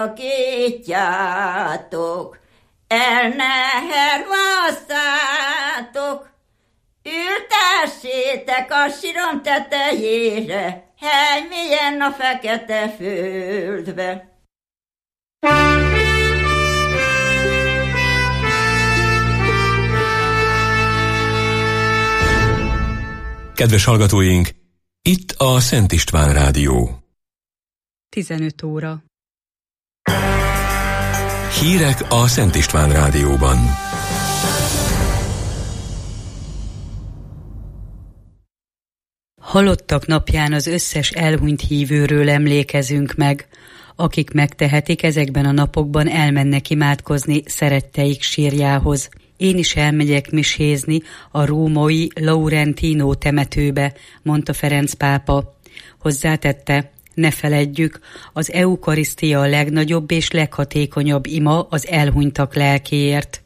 Kétjátok, el ne hervasszátok, ültessétek a sírom tetejére, hely milyen a fekete földbe. Kedves hallgatóink, itt a Szent István Rádió. 15 óra. Hírek a Szent István Rádióban. Halottak napján az összes elhunyt hívőről emlékezünk meg. Akik megtehetik, ezekben a napokban elmennek imádkozni szeretteik sírjához. Én is elmegyek misézni a római Laurentino temetőbe, mondta Ferenc pápa. Hozzátette, ne feledjük, az eukarisztia a legnagyobb és leghatékonyabb ima az elhunytak lelkéért.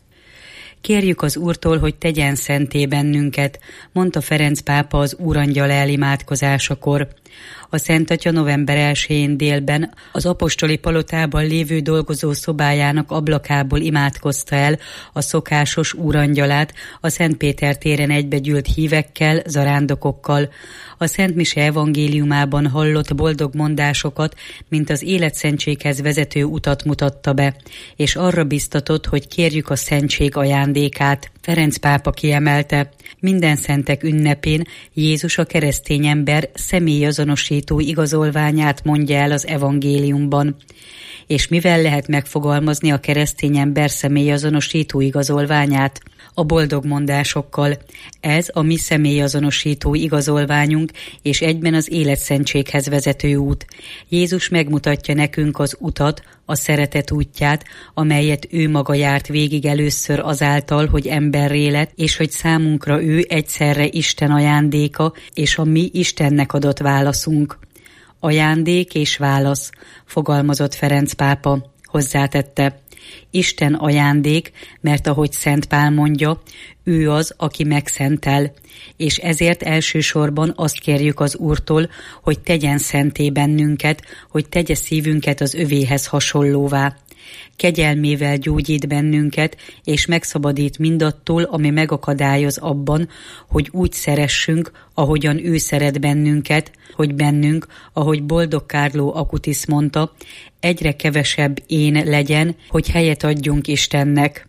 Kérjük az Úrtól, hogy tegyen szenté bennünket, mondta Ferenc pápa az Úrangyal elimádkozásakor. A Szent Atya november 1-én délben az apostoli palotában lévő dolgozó szobájának ablakából imádkozta el a szokásos Úrangyalát a Szent Péter téren egybegyűlt hívekkel, zarándokokkal. A Szent Mise evangéliumában hallott boldog mondásokat, mint az életszentséghez vezető utat mutatta be, és arra biztatott, hogy kérjük a szentség ajándékát. Ferenc pápa kiemelte, minden szentek ünnepén Jézus a keresztény ember személyazonosító igazolványát mondja el az evangéliumban. És mivel lehet megfogalmazni a keresztény ember személyazonosító igazolványát? A boldog mondásokkal. Ez a mi személyazonosító igazolványunk, és egyben az életszentséghez vezető út. Jézus megmutatja nekünk az utat, a szeretet útját, amelyet ő maga járt végig először azáltal, hogy emberré lett, és hogy számunkra ő egyszerre Isten ajándéka, és a mi Istennek adott válaszunk. Ajándék és válasz, fogalmazott Ferenc pápa. Hozzátette, Isten ajándék, mert ahogy Szent Pál mondja, ő az, aki megszentel, és ezért elsősorban azt kérjük az Úrtól, hogy tegyen szenté bennünket, hogy tegye szívünket az övéhez hasonlóvá. Kegyelmével gyógyít bennünket, és megszabadít mindattól, ami megakadályoz abban, hogy úgy szeressünk, ahogyan ő szeret bennünket, hogy bennünk, ahogy Boldog Kárló Acutis mondta, egyre kevesebb én legyen, hogy helyet adjunk Istennek.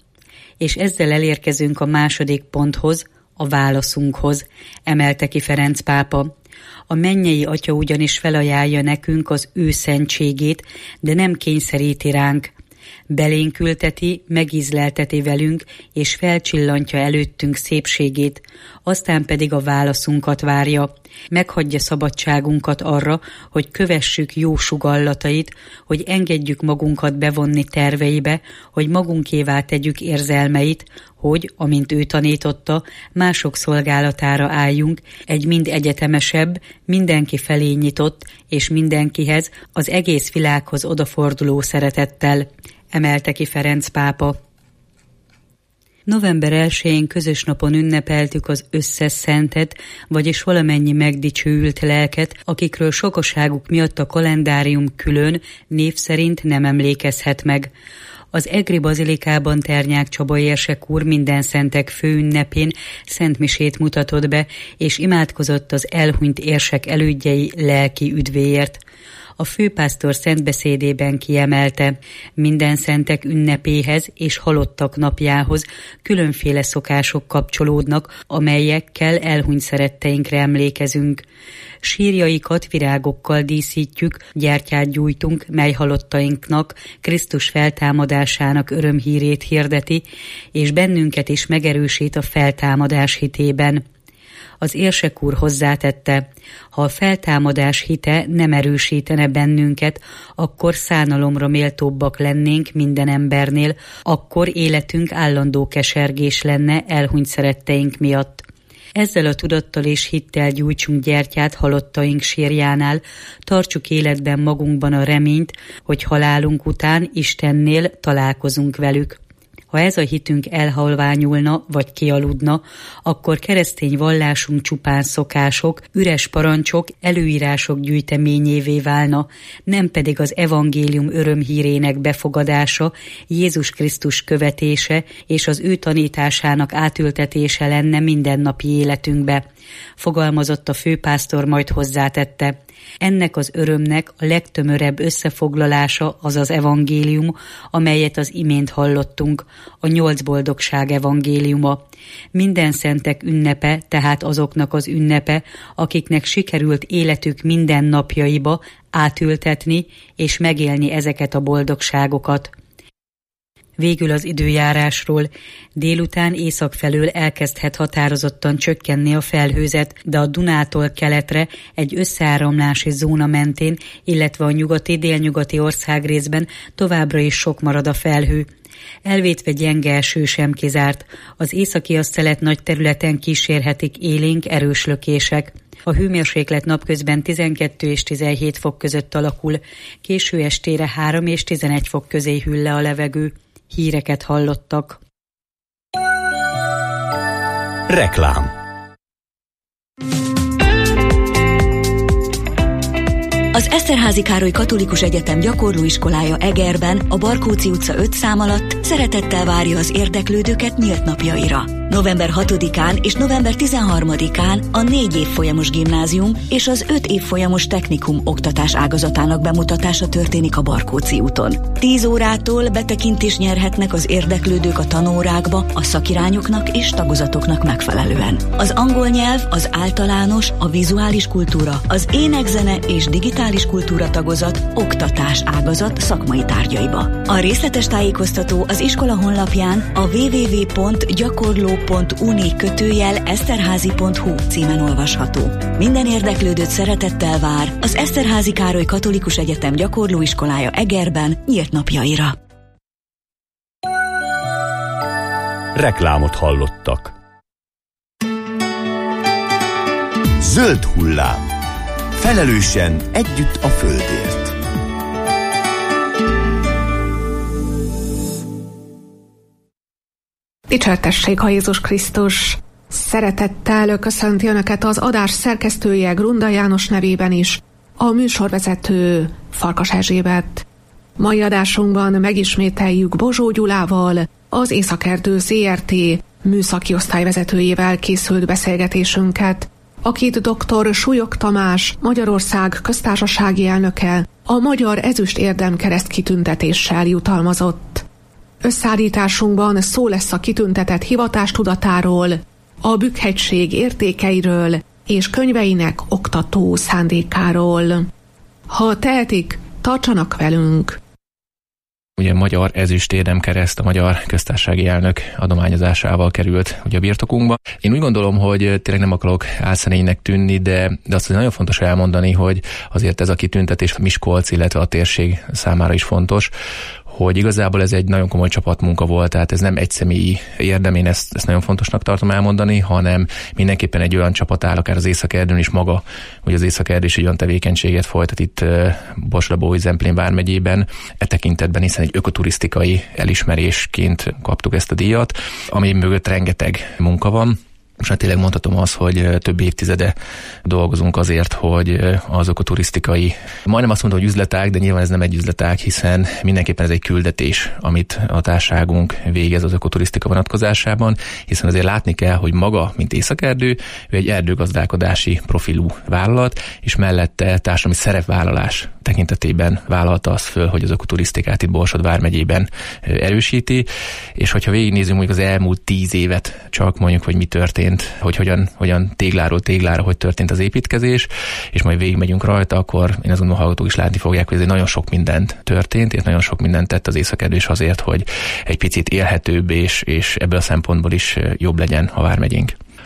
És ezzel elérkezünk a második ponthoz, a válaszunkhoz, emelte ki Ferenc pápa. A mennyei Atya ugyanis felajánlja nekünk az ő szentségét, de nem kényszeríti ránk. Belénk ülteti, megízlelteti velünk, és felcsillantja előttünk szépségét, aztán pedig a válaszunkat várja. Meghagyja szabadságunkat arra, hogy kövessük jó sugallatait, hogy engedjük magunkat bevonni terveibe, hogy magunkévá tegyük érzelmeit, hogy, amint ő tanította, mások szolgálatára álljunk, egy mind egyetemesebb, mindenki felé nyitott, és mindenkihez, az egész világhoz odaforduló szeretettel, emelte ki Ferenc pápa. November 1-én közös napon ünnepeltük az összes szentet, vagyis valamennyi megdicsőült lelket, akikről sokaságuk miatt a kalendárium külön, név szerint nem emlékezhet meg. Az Egri Bazilikában Ternyák Csaba érsek úr minden szentek főünnepén szentmisét mutatott be, és imádkozott az elhunyt érsek elődjei lelki üdvéért. A főpásztor szentbeszédében kiemelte, minden szentek ünnepéhez és halottak napjához különféle szokások kapcsolódnak, amelyekkel elhunyt szeretteinkre emlékezünk. Sírjaikat virágokkal díszítjük, gyertyát gyújtunk, mely halottainknak Krisztus feltámadásának örömhírét hirdeti, és bennünket is megerősít a feltámadás hitében. Az érsek úr hozzátette, ha a feltámadás hite nem erősítene bennünket, akkor szánalomra méltóbbak lennénk minden embernél, akkor életünk állandó kesergés lenne elhunyt szeretteink miatt. Ezzel a tudattal és hittel gyújtsunk gyertyát halottaink sírjánál, tartsuk életben magunkban a reményt, hogy halálunk után Istennél találkozunk velük. Ha ez a hitünk elhalványulna vagy kialudna, akkor keresztény vallásunk csupán szokások, üres parancsok, előírások gyűjteményévé válna, nem pedig az evangélium örömhírének befogadása, Jézus Krisztus követése és az ő tanításának átültetése lenne mindennapi életünkbe. Fogalmazott a főpásztor, majd hozzátette: ennek az örömnek a legtömörebb összefoglalása az az evangélium, amelyet az imént hallottunk, a 8 boldogság evangéliuma. Minden szentek ünnepe, tehát azoknak az ünnepe, akiknek sikerült életük minden napjaiba átültetni és megélni ezeket a boldogságokat. Végül az időjárásról. Délután észak felől elkezdhet határozottan csökkenni a felhőzet, de a Dunától keletre egy összeáramlási zóna mentén, illetve a nyugati-délnyugati országrészben továbbra is sok marad a felhő. Elvétve gyenge eső sem kizárt, az északi asztelet nagy területen kísérhetik élénk erős lökések. A hőmérséklet napközben 12 és 17 fok között alakul, késő estére 3 és 11 fok közé hűl le a levegő. Híreket hallottak. Reklám. Az Eszterházy Károly Katolikus Egyetem gyakorlóiskolája Egerben, a Barkóczy utca 5 szám alatt szeretettel várja az érdeklődőket nyílt napjaira. November 6-án és november 13-án a 4 évfolyamos gimnázium és az 5 évfolyamos technikum oktatás ágazatának bemutatása történik a Barkóczy úton. 10 órától betekintést nyerhetnek az érdeklődők a tanórákba a szakirányoknak és tagozatoknak megfelelően. Az angol nyelv, az általános, a vizuális kultúra, az ének-zene és digitális kultúra tagozat oktatás ágazat szakmai tárgyaiba. A részletes tájékoztató az iskola honlapján a www.gyakorló.uni/eszterházy.hu címen olvasható. Minden érdeklődőt szeretettel vár az Eszterházy Károly Katolikus Egyetem gyakorlóiskolája Egerben nyílt napjaira. Reklámot hallottak. Zöld hullám. Felelősen együtt a földért. Dicsértessék a Jézus Krisztus! Szeretettel köszönti Önöket az adás szerkesztője Grunda János nevében is, a műsorvezető Farkas Erzsébet. Mai adásunkban megismételjük Bozsó Gyulával, az Északerdő ZRT műszaki osztályvezetőjével készült beszélgetésünket, akit dr. Súlyog Tamás, Magyarország köztársasági elnöke a Magyar Ezüst Érdemkereszt kitüntetéssel jutalmazott. Összeállításunkban szó lesz a kitüntetett hivatástudatáról, a Bükkhegység értékeiről és könyveinek oktató szándékáról. Ha tehetik, tartsanak velünk! Ugye Magyar Ezüst Érdemkereszt a Magyar Köztársasági Elnök adományozásával került ugye a birtokunkba. Én úgy gondolom, hogy tényleg nem akarok álszeménynek tűnni, de azt nagyon fontos elmondani, hogy azért ez a kitüntetés Miskolc, illetve a térség számára is fontos, hogy igazából ez egy nagyon komoly csapatmunka volt, tehát ez nem egyszemélyi érdem, én ezt nagyon fontosnak tartom elmondani, hanem mindenképpen egy olyan csapat áll, akár az Északerdőn is maga, hogy az Északerdő is egy olyan tevékenységet folytat itt Borsalabói-Zemplén vármegyében, e tekintetben, hiszen egy ökoturisztikai elismerésként kaptuk ezt a díjat, ami mögött rengeteg munka van. Most tényleg mondhatom azt, hogy több évtizede dolgozunk azért, hogy azok a turisztikai, majdnem azt mondom, hogy üzletág, de nyilván ez nem egy üzletág, hiszen mindenképpen ez egy küldetés, amit a társaságunk végez az ökoturisztika vonatkozásában, hiszen azért látni kell, hogy maga, mint Északerdő, ő egy erdőgazdálkodási profilú vállalat, és mellette társadalmi szerepvállalás tekintetében vállalta azt föl, hogy az ökoturisztikát itt Borsod vármegyében erősíti, és hogyha végignézzünk mondjuk az elmúlt 10 évet, csak mondjuk, hogy mi történt, hogy hogyan tégláról téglára, hogy történt az építkezés, és majd végigmegyünk rajta, akkor én azt gondolom, hallgatók is látni fogják, hogy ez nagyon sok mindent történt, és nagyon sok mindent tett az Északerdő is azért, hogy egy picit élhetőbb, és ebből a szempontból is jobb legyen a vármegyénk.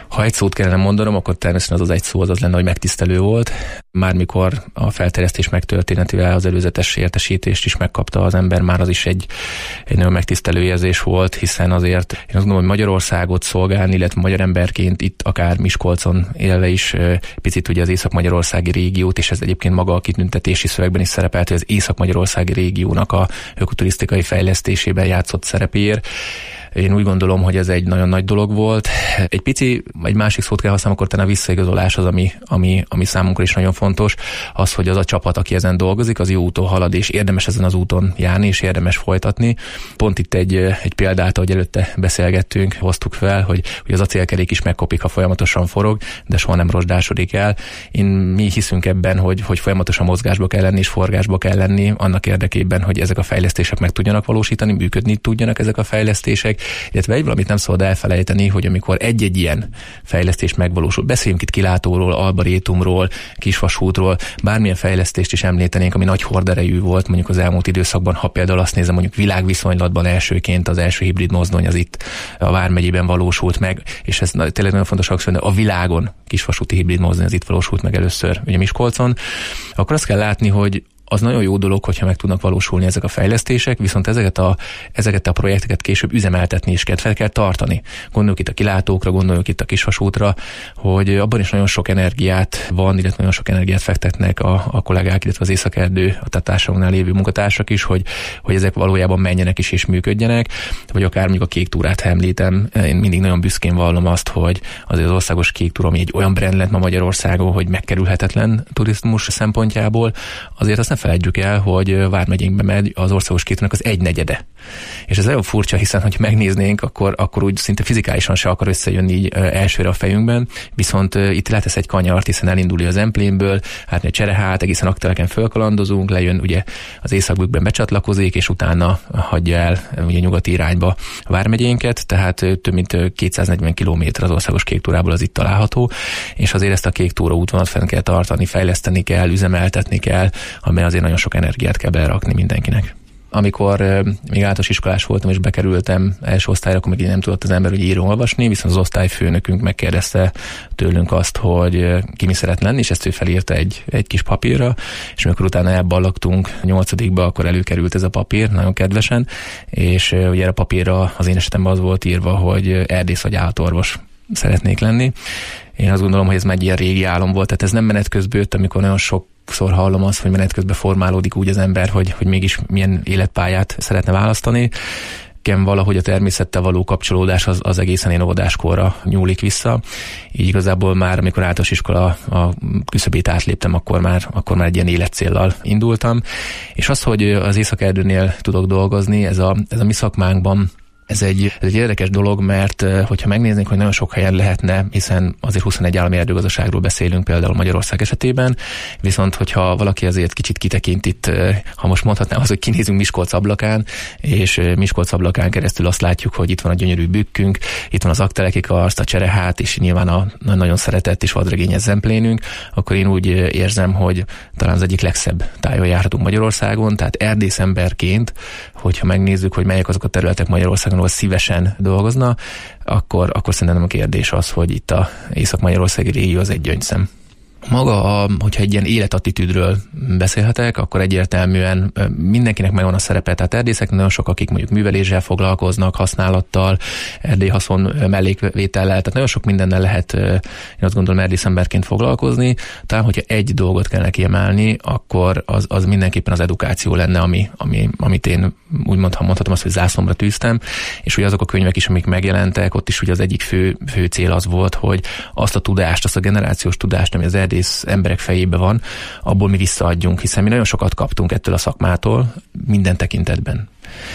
Ha egy szót kellene mondanom, akkor természetesen az egy szó az lenne, hogy megtisztelő volt. Már mikor a felterjesztés megtörténetével az előzetes értesítést is megkapta az ember, már az is egy nagyon megtisztelő érzés volt, hiszen azért én azt gondolom, hogy Magyarországot szolgálni, illetve magyar emberként itt akár Miskolcon élve is picit ugye az észak-magyarországi régiót, és ez egyébként maga a kitüntetési szövegben is szerepelt, hogy az észak-magyarországi régiónak a ökoturisztikai fejlesztésében játszott szerepéért. Én úgy gondolom, hogy ez egy nagyon nagy dolog volt. Egy másik szót kell használnom, akkor talán a visszaigazolás az, ami számunkra is nagyon fontos, az, hogy az a csapat, aki ezen dolgozik, az jó úton halad, és érdemes ezen az úton járni, és érdemes folytatni. Pont itt egy példát, ahogy előtte beszélgettünk, hoztuk fel, hogy az acélkerék is megkopik, ha folyamatosan forog, de soha nem rozsdásodik el. Mi hiszünk ebben, hogy folyamatosan mozgásba kell lenni, és forgásba kell lenni, annak érdekében, hogy ezek a fejlesztések meg tudjanak valósítani, működni tudjanak ezek a fejlesztések, illetve egy valamit nem szabad elfelejteni, hogy amikor egy-egy ilyen fejlesztés megvalósul, beszéljünk itt kilátóról, albarétumról, kisvasútról, bármilyen fejlesztést is említenénk, ami nagy horderejű volt mondjuk az elmúlt időszakban, ha például azt nézem, mondjuk világviszonylatban elsőként az első hibrid mozdony az itt a Vármegyében valósult meg, és ez tényleg nagyon fontos hangsúlyni, a világon kisvasúti hibrid mozdony az itt valósult meg először, ugye Miskolcon, akkor azt kell látni, hogy az nagyon jó dolog, hogyha meg tudnak valósulni ezek a fejlesztések, viszont ezeket a projekteket később üzemeltetni is fel kell tartani. Gondoljuk itt a kilátókra, gondoljuk itt a kisvasútra, hogy abban is nagyon sok energiát van, illetve nagyon sok energiát fektetnek a kollégák, illetve az Észak-Erdő, a társaságunknál lévő munkatársak is, hogy ezek valójában menjenek is és működjenek, vagy akár mondjuk a kék túrát, ha említem, én mindig nagyon büszkén vallom azt, hogy azért az országos kék túra, ami egy olyan brand lett ma Magyarországon, hogy megkerülhetetlen turizmus szempontjából, azért azt ne felejtjük el, hogy Vármegyénkbe megy az országos kék túrának az 1/4. És ez nagyon furcsa, hiszen ha megnéznénk, akkor úgy szinte fizikálisan se akar összejönni így elsőre a fejünkben, viszont itt letesz egy kanyart, hiszen elindul az Emplénből, hát egy Cserehát, egészen Akteleken fölkalandozunk, lejön ugye az Északbükkben becsatlakozik, és utána hagyja el ugye nyugati irányba a Vármegyénket, tehát több mint 240 kilométer az országos kék túrából az itt található, és azért ezt a kék túra útvonalat fenn kell tartani, fejleszteni kell, üzemeltetni kell, amely azért nagyon sok energiát kell belerakni mindenkinek. Amikor még általános iskolás voltam és bekerültem első osztályra, akkor még nem tudott az ember hogy írni-olvasni, viszont az osztályfőnökünk megkérdezte tőlünk azt, hogy ki mi szeret lenni, és ezt ő felírta egy kis papírra, és amikor utána elballagtunk 8-ba, akkor előkerült ez a papír, nagyon kedvesen, és ugye erre a papírra az én esetemben az volt írva, hogy erdész vagy állatorvos szeretnék lenni. Én azt gondolom, hogy ez már egy ilyen régi álom volt, tehát ez nem menet közben jött, amikor nagyon sokszor hallom azt, hogy menet közben formálódik úgy az ember, hogy mégis milyen életpályát szeretne választani. Valahogy a természettel való kapcsolódás az egészen én óvodáskorra nyúlik vissza. Így igazából már, amikor általános iskola a küszöbét átléptem, akkor már egy ilyen életcéllal indultam. És az, hogy az Észak-Erdőnél tudok dolgozni, ez a mi szakmánkban, ez egy érdekes dolog, mert hogyha megnéznénk, hogy nagyon sok helyen lehetne, hiszen azért 21 állami erdőgazdaságról beszélünk például Magyarország esetében, viszont hogyha valaki azért kicsit kitekint itt, ha most mondhatnám az, hogy kinézünk Miskolc ablakán, és Miskolc ablakán keresztül azt látjuk, hogy itt van a gyönyörű bükkünk, itt van az Akteleki karszt, a Cserehát, és nyilván a nagyon szeretett és vadregényes Zemplénünk, akkor én úgy érzem, hogy talán az egyik legszebb tájon járhatunk Magyarországon, tehát erdészemberként, hogyha megnézzük, hogy melyek azok a területek Magyarországon, ahol szívesen dolgozna, akkor szerintem a kérdés az, hogy itt a észak-magyarországi régió az egy gyöngyszem. Maga, hogyha egy ilyen életattitűdről beszélhetek, akkor egyértelműen mindenkinek megvan a szerepe, tehát erdészeknek nagyon sok, akik mondjuk műveléssel foglalkoznak, használattal, erdélyhaszon mellékvétellel, tehát nagyon sok mindennel lehet, én azt gondolom, erdészemberként foglalkozni. Talán, hogyha egy dolgot kellene kiemelni, akkor az mindenképpen az edukáció lenne, amit én úgymond, ha mondhatom azt, hogy zászlomra tűztem, és ugye azok a könyvek is, amik megjelentek, ott is ugye az egyik fő cél az volt, hogy azt a tudást, azt a generációs tudást, ami az erdész emberek fejében van, abból mi visszaadjunk, hiszen mi nagyon sokat kaptunk ettől a szakmától minden tekintetben.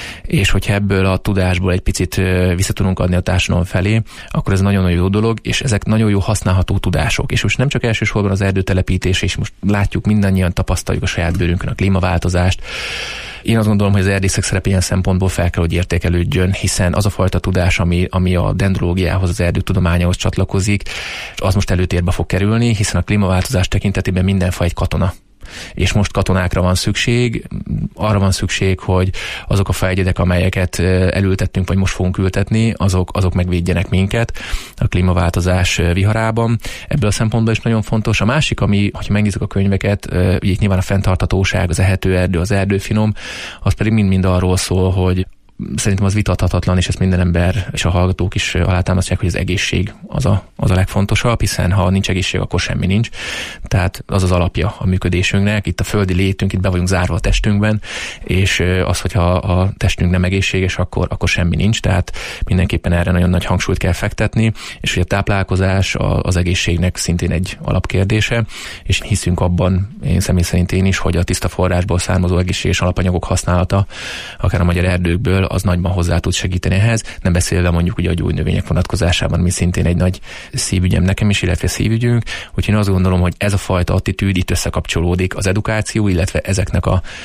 És hogyha ebből a tudásból egy picit vissza tudunk adni a társadalom felé, akkor ez nagyon-nagyon jó dolog, és ezek nagyon jó használható tudások. És most nem csak elsősorban az erdőtelepítés, és most látjuk, mindannyian tapasztaljuk a saját bőrünkön a klímaváltozást. Én azt gondolom, hogy az erdészek szerepe ilyen szempontból fel kell, hogy értékelődjön, hiszen az a fajta tudás, ami a dendrológiához, az erdőtudományához csatlakozik, az most előtérbe fog kerülni, hiszen a klímaváltozás tekintetében mindenfaj egy katona. És most katonákra van szükség, arra van szükség, hogy azok a fejegyedek, amelyeket elültettünk, vagy most fogunk ültetni, azok megvédjenek minket a klímaváltozás viharában. Ebből a szempontból is nagyon fontos. A másik, ami, ha megnézzük a könyveket, ugye itt nyilván a fenntarthatóság, az ehető erdő, az erdőfinom, az pedig mind-mind arról szól, hogy szerintem az vitathatatlan, és ezt minden ember és a hallgatók is alátámasztják, hogy az egészség az a legfontosabb, hiszen ha nincs egészség, akkor semmi nincs. Tehát az az alapja a működésünknek. Itt a földi létünk, itt be vagyunk zárva a testünkben, és az, hogyha a testünk nem egészséges, akkor semmi nincs. Tehát mindenképpen erre nagyon nagy hangsúlyt kell fektetni, és hogy a táplálkozás az egészségnek szintén egy alapkérdése, és hiszünk abban, én személy szerint én is, hogy a tiszta forrásból származó egészséges alapanyagok használata, akár a magyar erdőkből, az nagyban hozzá tud segíteni ehhez, nem beszélve mondjuk ugye a gyógynövények vonatkozásában, mi szintén egy nagy szívügyem nekem is, illetve szívügyünk, úgyhogy én azt gondolom, hogy ez a fajta attitűd itt összekapcsolódik az edukáció, illetve ezeknek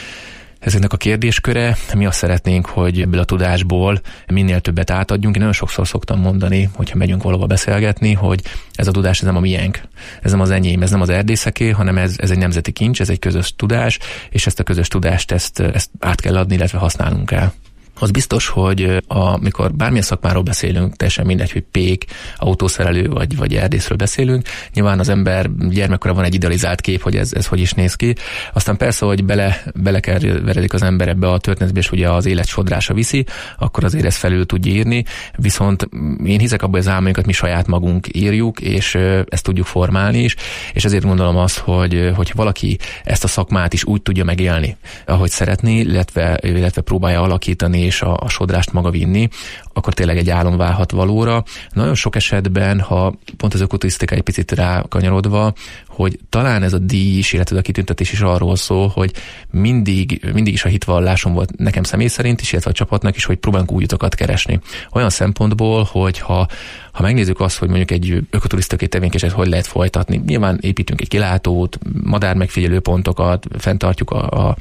a kérdésköre. Mi azt szeretnénk, hogy ebből a tudásból minél többet átadjunk. Én nagyon sokszor szoktam mondani, hogyha megyünk valahova beszélgetni, hogy ez a tudás ez nem a miénk, ez nem az enyém, ez nem az erdészeké, hanem ez egy nemzeti kincs, ez egy közös tudás, és ezt a közös tudást ezt át kell adni, illetve használnunk kell. Az biztos, hogy amikor bármilyen szakmáról beszélünk, teljesen mindegy, hogy pék, autószerelő vagy erdészről beszélünk, nyilván az ember gyermekkorában van egy idealizált kép, hogy ez hogy is néz ki. Aztán persze, hogy belekeveredik az ember ebbe a történetbe, és ugye az élet sodrása viszi, akkor azért ezt felül tudja írni. Viszont én hiszek abban, hogy az álmainkat mi saját magunk írjuk, és ezt tudjuk formálni is, és ezért gondolom azt, hogy valaki ezt a szakmát is úgy tudja megélni, ahogy szeretné, illetve próbálja alakítani, és a sodrást maga vinni, akkor tényleg egy álom válhat valóra. Nagyon sok esetben, ha pont az ökoturisztika egy picit rákanyarodva, hogy talán ez a díj is, illetve a kitüntetés is arról szól, hogy mindig is a hitvallásom volt nekem személy szerint is, illetve a csapatnak is, hogy próbálunk új utakat keresni. Olyan szempontból, hogy ha megnézzük azt, hogy mondjuk egy ökoturisztikai tevékenységet hogy lehet folytatni, nyilván építünk egy kilátót, madár megfigyelő pontokat, fenntartjuk a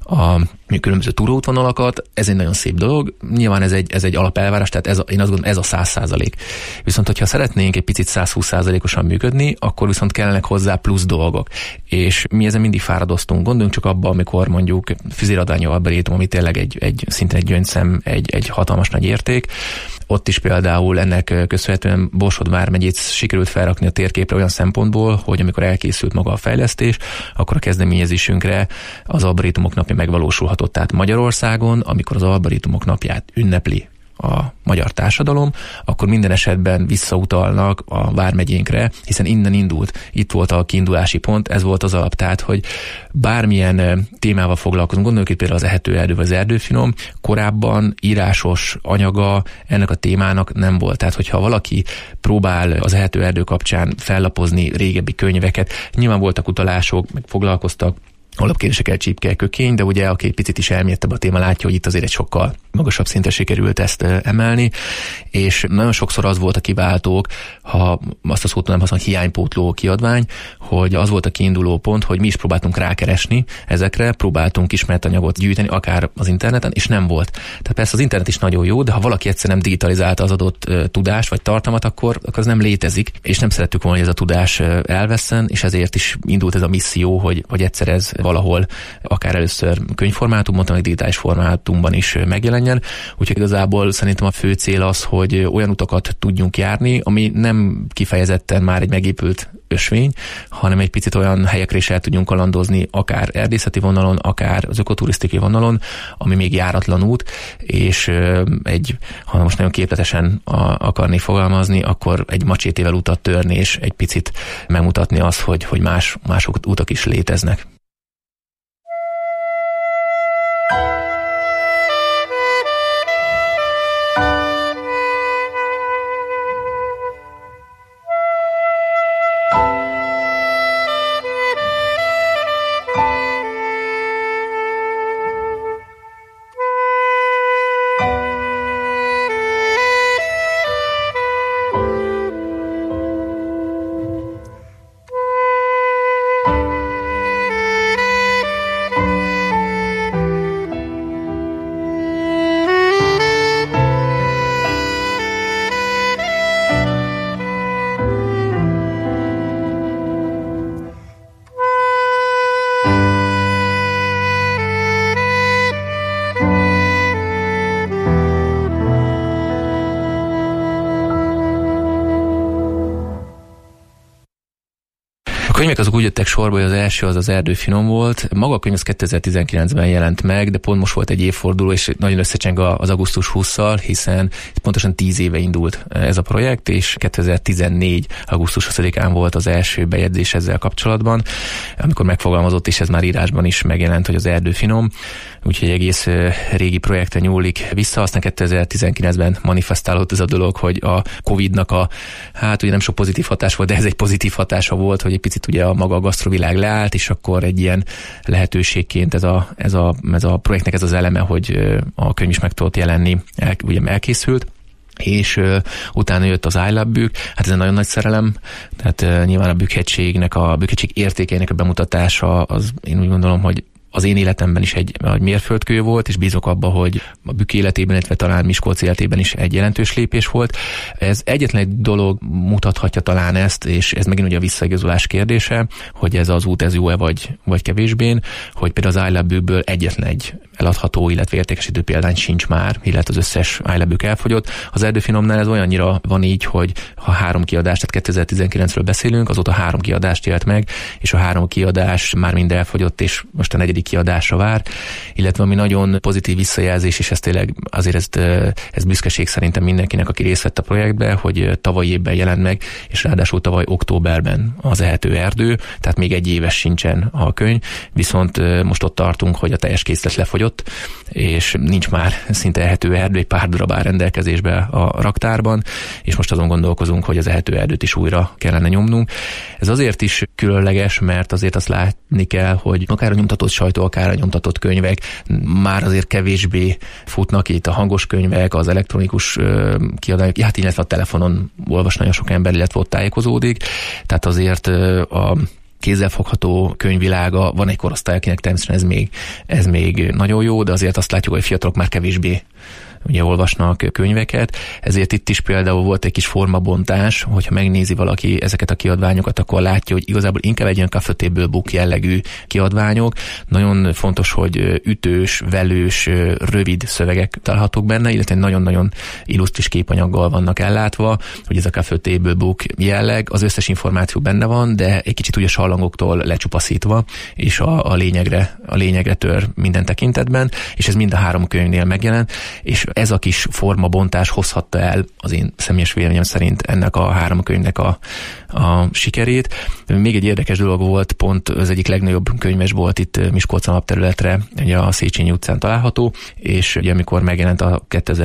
különböző túróútvonalakat, ez egy nagyon szép dolog. Nyilván ez egy alapelvárás, tehát én azt gondolom, ez a 100%. Viszont, hogyha szeretnénk egy picit 120%-osan működni, akkor viszont kellenek hozzá plusz dolgok. És mi ezen mindig fáradoztunk. Gondoljunk csak abba, amikor mondjuk füzéradányú arborétum, ami tényleg szintén egy gyöngyszem, egy hatalmas nagy érték. Ott is például ennek köszönhetően Borsod vármegyét sikerült felrakni a térképre olyan szempontból, hogy amikor elkészült maga a fejlesztés, akkor a kezdeményezésünkre az arborétumok napja megvalósulhatott. Tehát Magyarországon, amikor az arborétumok napját ünnepli a magyar társadalom, akkor minden esetben visszautalnak a vármegyénkre, hiszen innen indult, itt volt a kiindulási pont, ez volt az alap, tehát, hogy bármilyen témával foglalkozunk, gondoljuk itt például az ehető erdő vagy az erdőfinom, korábban írásos anyaga ennek a témának nem volt. Tehát, hogyha valaki próbál az ehető erdő kapcsán fellapozni régebbi könyveket, nyilván voltak utalások, meg foglalkoztak alapkérdésekkel, csípke, kökény, de ugye aki egy picit is elmélyedtebb a téma látja, hogy itt azért egy sokkal magasabb szintre sikerült ezt emelni, és nagyon sokszor az volt a kiváltók, ha azt a szót nem használom, hiánypótló kiadvány, hogy az volt a kiinduló pont, hogy mi is próbáltunk rákeresni ezekre, próbáltunk ismert anyagot gyűjteni, akár az interneten, és nem volt. Tehát persze az internet is nagyon jó, de ha valaki egyszer nem digitalizálta az adott tudást vagy tartalmat, akkor az nem létezik, és nem szerettük volna, hogy ez a tudás elvesszen, és ezért is indult ez a misszió, hogy egyszer ez valahol akár először könyvformátumban, vagy digitális formátumban is megjelenjen. Úgyhogy igazából szerintem a fő cél az, hogy olyan utakat tudjunk járni, ami nem kifejezetten már egy megépült ösvény, hanem egy picit olyan helyekre is el tudjunk kalandozni, akár erdészeti vonalon, akár az ökoturisztikai vonalon, ami még járatlan út, és ha most nagyon képletesen akarni fogalmazni, akkor egy macsétével utat törni, és egy picit megmutatni azt, hogy más utak is léteznek. könyvek azok úgy jöttek sorba, hogy az első az Erdőfinom volt. Maga a könyv az 2019-ben jelent meg, de pont most volt egy évforduló, és nagyon összecseng az augusztus 20-szal, hiszen pontosan 10 éve indult ez a projekt, és 2014. augusztus 20-án volt az első bejegyzés ezzel kapcsolatban, amikor megfogalmazott, és ez már írásban is megjelent, hogy az Erdőfinom, úgyhogy egész régi projekten nyúlik vissza. Aztán 2019-ben manifestálódott ez a dolog, hogy a Covid-nak ugye nem sok pozitív hatás volt, de ez egy pozitív hatása volt, hogy egy picit ugye a maga a gasztrovilág leállt, és akkor egy ilyen lehetőségként ez a projektnek ez az eleme, hogy a könyv is meg tudott jelenni, ugye elkészült. És utána jött az I Love Bükk, hát ez egy nagyon nagy szerelem, tehát nyilván a Bükkhegység értékeinek a bemutatása, az én úgy gondolom, hogy az én életemben is egy mérföldkő volt, és bízok abba, hogy a Bükk életében, illetve talán Miskolc életében is egy jelentős lépés volt. Ez egyetlen egy dolog mutathatja talán ezt, és ez megint ugye a visszaigazolás kérdése, hogy ez az út ez jó-e vagy kevésbé, hogy például az I Love Bükkből egyetlen egy eladható, illetve értékesítő példány sincs már, illetve az összes I Love Bükk elfogyott. Az Erdőfinomnál ez olyannyira van így, hogy ha 3 kiadást, tehát 2019-ről beszélünk, azóta 3 kiadást élt meg, és a 3 kiadás már mind elfogyott, és most a 4. kiadásra vár, illetve ami nagyon pozitív visszajelzés, és ez tényleg azért ez büszkeség szerintem mindenkinek, aki részt vett a projektbe, hogy tavaly évben jelent meg, és ráadásul tavaly októberben az Ehető erdő, tehát még 1 éves sincsen a könyv, viszont most ott tartunk, hogy a teljes készlet lefogyott, és nincs már szinte Ehető erdő, egy pár darab áll rendelkezésbe a raktárban, és most azon gondolkozunk, hogy az Ehető erdőt is újra kellene nyomnunk. Ez azért is különleges, mert azért azt látni kell, hogy akár a nyomtatott sajtó, akár a nyomtatott könyvek már azért kevésbé futnak, itt a hangos könyvek, az elektronikus kiadások, hát illetve a telefonon olvas nagyon sok ember, illetve ott tájékozódik, tehát azért a kézzelfogható könyvvilága, van egy korosztály, akinek természetesen ez még nagyon jó, de azért azt látjuk, hogy fiatalok már kevésbé ugye olvasnak könyveket, ezért itt is például volt egy kis formabontás, hogyha megnézi valaki ezeket a kiadványokat, akkor látja, hogy igazából inkább egy ilyen Café Table Book jellegű kiadványok. Nagyon fontos, hogy ütős, velős, rövid szövegek találhatók benne, illetve nagyon-nagyon illusztris képanyaggal vannak ellátva, hogy ez a Café Table Book jelleg, az összes információ benne van, de egy kicsit ugye sallangoktól lecsupaszítva, és a lényegre tör minden tekintetben, és ez mind a 3 könyvnél megjelent, és ez a kis formabontás hozhatta el az én személyes véleményem szerint ennek a 3 könyvnek a sikerét. Még egy érdekes dolog volt, pont az egyik legnagyobb könyvesbolt itt Miskolcon alapterületre, ugye a Széchenyi utcán található, és ugye amikor megjelent a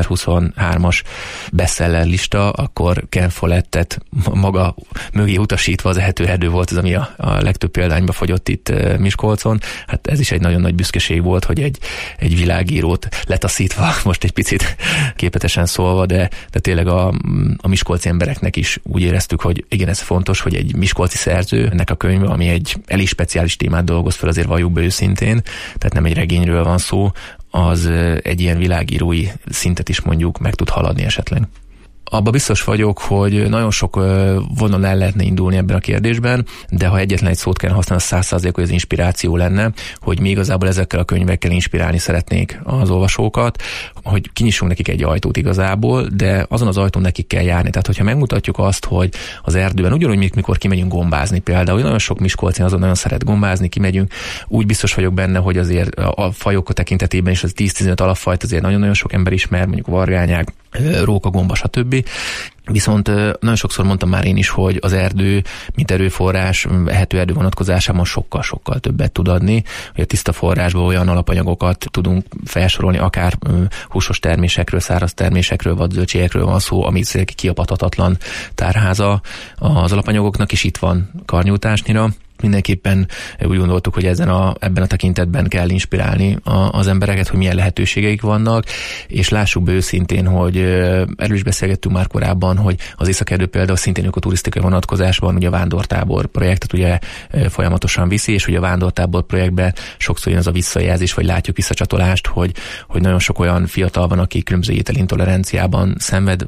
2023-as bestseller lista, akkor Ken Follettet maga mögé utasítva az Ehető erdő volt az, ami a legtöbb példányba fogyott itt Miskolcon. Hát ez is egy nagyon nagy büszkeség volt, hogy egy világírót letaszítva, most egy picit képletesen szólva, de tényleg a miskolci embereknek is úgy éreztük, hogy igen, ez fontos, hogy egy miskolci szerző, ennek a könyve, ami egy elég speciális témát dolgoz fel, azért valljuk be őszintén, tehát nem egy regényről van szó, az egy ilyen világírói szintet is mondjuk meg tud haladni esetleg. Abba biztos vagyok, hogy nagyon sok vonal el lehetne indulni ebben a kérdésben, de ha egyetlen egy szót kell használni, az 100%, hogy az inspiráció lenne, hogy mi igazából ezekkel a könyvekkel inspirálni szeretnék az olvasókat, hogy kinyissunk nekik egy ajtót igazából, de azon az ajtón nekik kell járni. Tehát, hogyha megmutatjuk azt, hogy az erdőben, ugyanúgy, mikor kimegyünk gombázni például, nagyon sok miskolci azon nagyon szeret gombázni, kimegyünk, úgy biztos vagyok benne, hogy azért a fajok tekintetében is az 10-15 alapfajt azért nagyon-nagyon sok ember ismer, mondjuk vargányák, róka, gomba, stb. Viszont nagyon sokszor mondtam már én is, hogy az erdő, mint erőforrás, ehető erdő vonatkozásában sokkal-sokkal többet tud adni, hogy a tiszta forrásból olyan alapanyagokat tudunk felsorolni, akár húsos termésekről, száraz termésekről, vagy zöldségekről van szó, ami kiapadhatatlan tárháza az alapanyagoknak, és itt van Karnyújtásnyira. Mindenképpen úgy gondoltuk, hogy ebben a tekintetben kell inspirálni az embereket, hogy milyen lehetőségeik vannak, és lássuk be őszintén, hogy erről is beszélgettünk már korábban, hogy az Északerdő például szintén ökoturisztikai vonatkozásban ugye a vándortábor projektet ugye folyamatosan viszi, és ugye a vándortábor projektben sokszor jön az a visszajelzés, vagy látjuk visszacsatolást, hogy nagyon sok olyan fiatal van, aki különböző ételintoleranciában szenved,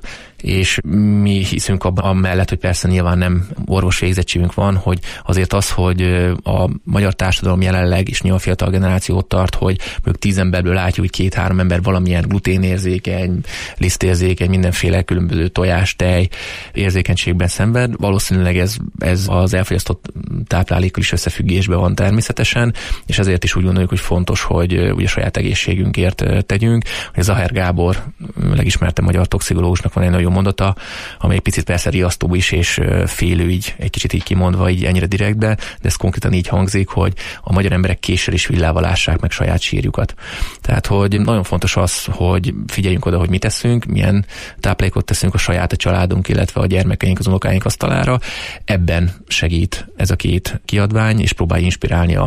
és mi hiszünk abban amellett, hogy persze nyilván nem orvosi végzettségünk van, hogy azért az, hogy a magyar társadalom jelenleg is nyilván fiatal generációt tart, hogy mondjuk 10 emberből látjuk, hogy 2-3 ember valamilyen gluténérzékeny, lisztérzékeny, mindenféle különböző tojás, tej érzékenységben szenved. Valószínűleg ez az elfogyasztott táplálékkal is összefüggésben van természetesen, és ezért is úgy gondoljuk, hogy fontos, hogy ugye saját egészségünkért tegyünk. Hogy Zahár Gábor, legismertebb magyar toxikológusnak van egy nagyon mondata, amely picit persze riasztó is, és félő így, egy kicsit így kimondva, így ennyire direktbe, de ez konkrétan így hangzik, hogy a magyar emberek késsel és villával lássák meg saját sírjukat. Tehát, hogy nagyon fontos az, hogy figyeljünk oda, hogy mit teszünk, milyen táplálékot teszünk a saját, a családunk, illetve a gyermekeink, az unokáink asztalára. Ebben segít ez a 2 kiadvány, és próbálja inspirálni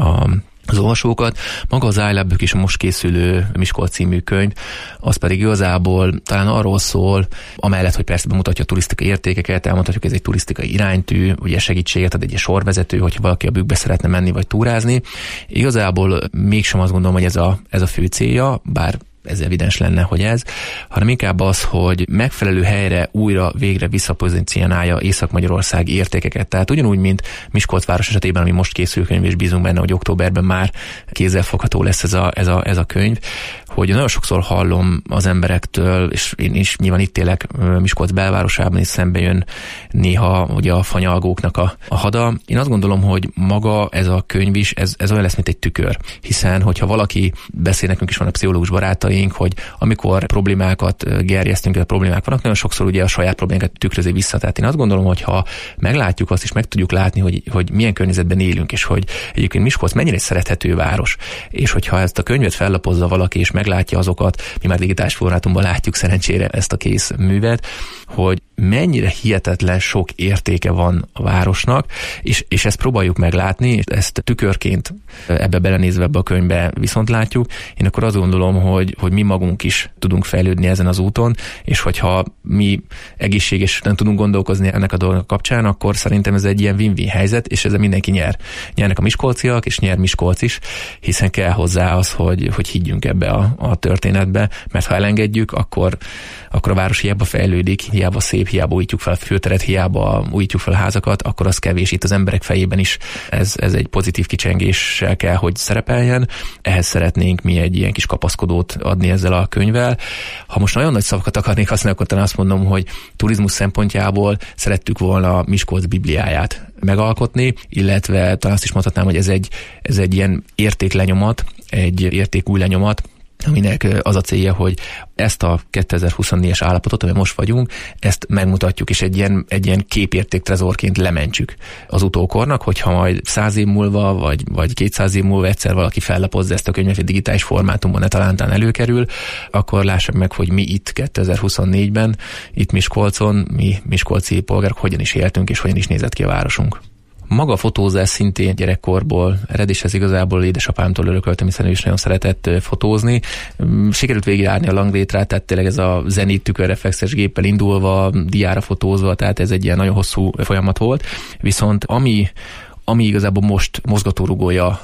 az olvasókat. Maga az iLab is a most készülő Miskolc című könyv, az pedig igazából talán arról szól, amellett, hogy persze bemutatja a turisztikai értékeket, elmondhatjuk, hogy ez egy turisztikai iránytű, ugye segítséget ad egy sorvezető, hogyha valaki a bükkbe szeretne menni vagy túrázni. Igazából mégsem azt gondolom, hogy ez a fő célja, bár ez evidens lenne, hogy ez, hanem inkább az, hogy megfelelő helyre újra végre visszapozícionálja Észak-Magyarország értékeket. Tehát ugyanúgy, mint Miskolc város esetében, ami most készül könyv, és bízunk benne, hogy októberben már kézzelfogható lesz ez a könyv, hogy nagyon sokszor hallom az emberektől, és én is nyilván itt élek Miskolc belvárosában, és szembe jön néha ugye a fanyalgóknak a hada. Én azt gondolom, hogy maga ez a könyv is, ez olyan lesz, mint egy tükör. Hiszen, hogyha valaki beszél, nekünk is van a pszichológus barátaink, hogy amikor problémákat gerjesztünk, a problémák vannak, nagyon sokszor ugye a saját problémákat tükrözi vissza. Tehát én azt gondolom, hogy ha meglátjuk azt, és meg tudjuk látni, hogy milyen környezetben élünk, és hogy egyébként Miskolc mennyire egy szerethető város, és hogyha ezt a könyvet fellapozza valaki, és meglátja azokat, mi már digitális formátumban látjuk szerencsére ezt a kész művet, hogy mennyire hihetetlen sok értéke van a városnak, és ezt próbáljuk meglátni, és ezt tükörként ebbe belenézve ebbe a könyvbe viszont látjuk. Én akkor azt gondolom, hogy mi magunk is tudunk fejlődni ezen az úton, és hogyha mi egészségesen tudunk gondolkozni ennek a dolgok kapcsán, akkor szerintem ez egy ilyen win-win helyzet, és ezzel mindenki nyer. Nyernek a miskolciak, és nyer Miskolc is, hiszen kell hozzá az, hogy higgyünk ebbe a történetbe, mert ha elengedjük, akkor a város hiába fejlődik, hiába szép, hiába újítjuk fel a főteret, hiába újítjuk fel a házakat, akkor az kevés. Itt az emberek fejében is ez egy pozitív kicsengéssel kell, hogy szerepeljen. Ehhez szeretnénk mi egy ilyen kis kapaszkodót adni ezzel a könyvvel. Ha most nagyon nagy szavakat akarnék használni, akkor talán azt mondom, hogy turizmus szempontjából szerettük volna a Miskolc Bibliáját megalkotni, illetve talán azt is mondhatnám, hogy ez egy ilyen értéklenyomat, egy értékúj lenyomat, aminek az a célja, hogy ezt a 2024-es állapotot, amiben most vagyunk, ezt megmutatjuk, és egy ilyen képértéktrezorként lementsük az utókornak, hogyha majd 100 év múlva, vagy 200 év múlva egyszer valaki fellapozza ezt a könyvet egy digitális formátumban, ne talántán előkerül, akkor lássák meg, hogy mi itt 2024-ben, itt Miskolcon, mi miskolci polgárok hogyan is éltünk, és hogyan is nézett ki a városunk. Maga a fotózás szintén gyerekkorból ered, és ez igazából édesapámtól örököltem, hiszen ő is nagyon szeretett fotózni. Sikerült végigjárni a Langrétrát, tehát tényleg ez a Zenit tükörreflexes géppel indulva, diára fotózva, tehát ez egy ilyen nagyon hosszú folyamat volt. Viszont ami igazából most mozgatórugója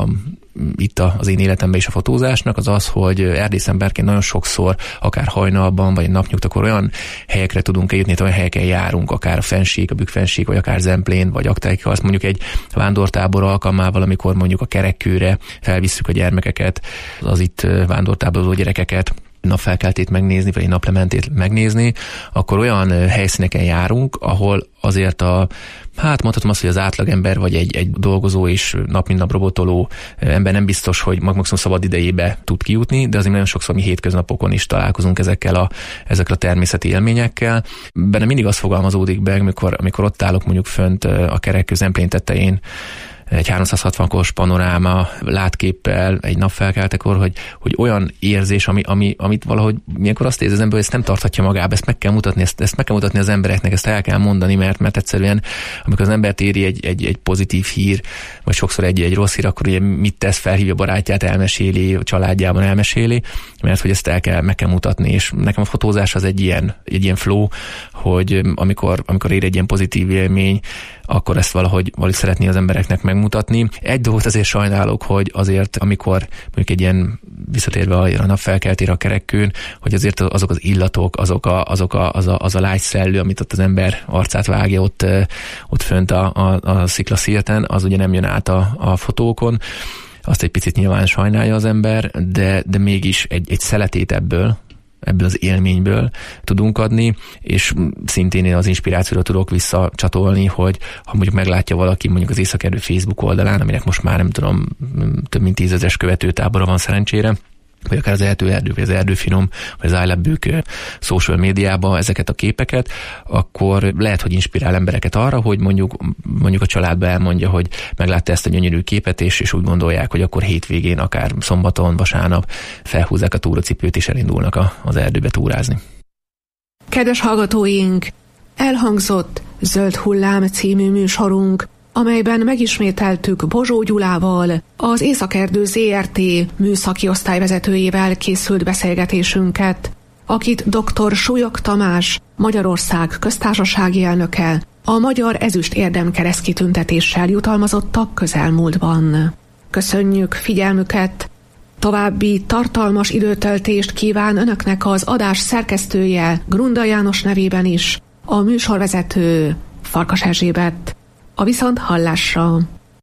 itt az én életemben is a fotózásnak, az az, hogy erdészemberként nagyon sokszor, akár hajnalban, vagy napnyugtakor olyan helyekre tudunk eljutni, olyan helyeken járunk, akár a Fennsík, a Bükkfennsík, vagy akár Zemplén, vagy Aktályka, azt mondjuk egy vándortábor alkalmával, amikor mondjuk a Kerekkőre felvisszük a gyermekeket, az itt vándortáborozó gyerekeket, napfelkeltét megnézni, vagy egy naplementét megnézni, akkor olyan helyszíneken járunk, ahol azért mondhatom azt, hogy az átlagember, vagy egy dolgozó és nap mint nap robotoló ember nem biztos, hogy maximum szabad idejébe tud kijutni, de azért nagyon sokszor mi hétköznapokon is találkozunk ezekkel a természeti élményekkel. Benne mindig az fogalmazódik be, amikor ott állok mondjuk fönt a Kerekkő Zemplén tetején, egy 360-os panoráma látképpel egy napfelkeltekor, hogy olyan érzés, amit valahogy milyenkor azt érzi az ember, hogy ezt nem tarthatja magába, ezt meg kell mutatni, ezt meg kell mutatni az embereknek, ezt el kell mondani, mert egyszerűen, amikor az embert éri egy pozitív hír, vagy sokszor egy rossz hír, akkor ugye mit tesz, felhívja a barátját, elmeséli, a családjában elmeséli, mert hogy ezt meg kell mutatni, és nekem a fotózás az egy ilyen flow, hogy amikor ér egy ilyen pozitív élmény, akkor ezt valahogy szeretné az embereknek megmutatni, megmutatni. Egy dolgot azért sajnálok, hogy azért, amikor mondjuk egy ilyen visszatérve a napfelkeltére a kerekkőn, hogy azért azok az illatok, az a lágy szellő, amit ott az ember arcát vágja ott fönt a sziklaszirten, az ugye nem jön át a fotókon. Azt egy picit nyilván sajnálja az ember, de mégis egy szeletét ebből az élményből tudunk adni, és szintén én az inspirációra tudok visszacsatolni, hogy ha mondjuk meglátja valaki mondjuk az Északerdő Facebook oldalán, aminek most már nem tudom, több mint 10 000 követőtábora van szerencsére, vagy akár az Erdő, vagy az Erdőfinom, vagy az iLab-ük social médiában ezeket a képeket, akkor lehet, hogy inspirál embereket arra, hogy mondjuk a családba elmondja, hogy meglátta ezt a gyönyörű képet, és úgy gondolják, hogy akkor hétvégén, akár szombaton, vasárnap felhúzzák a túracipőt, és elindulnak az erdőbe túrázni. Kedves hallgatóink, elhangzott Zöld Hullám című műsorunk, amelyben megismételtük Bozsó Gyulával, az Északerdő ZRT műszaki osztályvezetőjével készült beszélgetésünket, akit dr. Súlyog Tamás, Magyarország köztársasági elnöke, a Magyar Ezüst Érdemkereszт kitüntetéssel jutalmazottak közelmúltban. Köszönjük figyelmüket! További tartalmas időtöltést kíván önöknek az adás szerkesztője Grunda János nevében is, a műsorvezető Farkas Erzsébet. A viszont hallásra!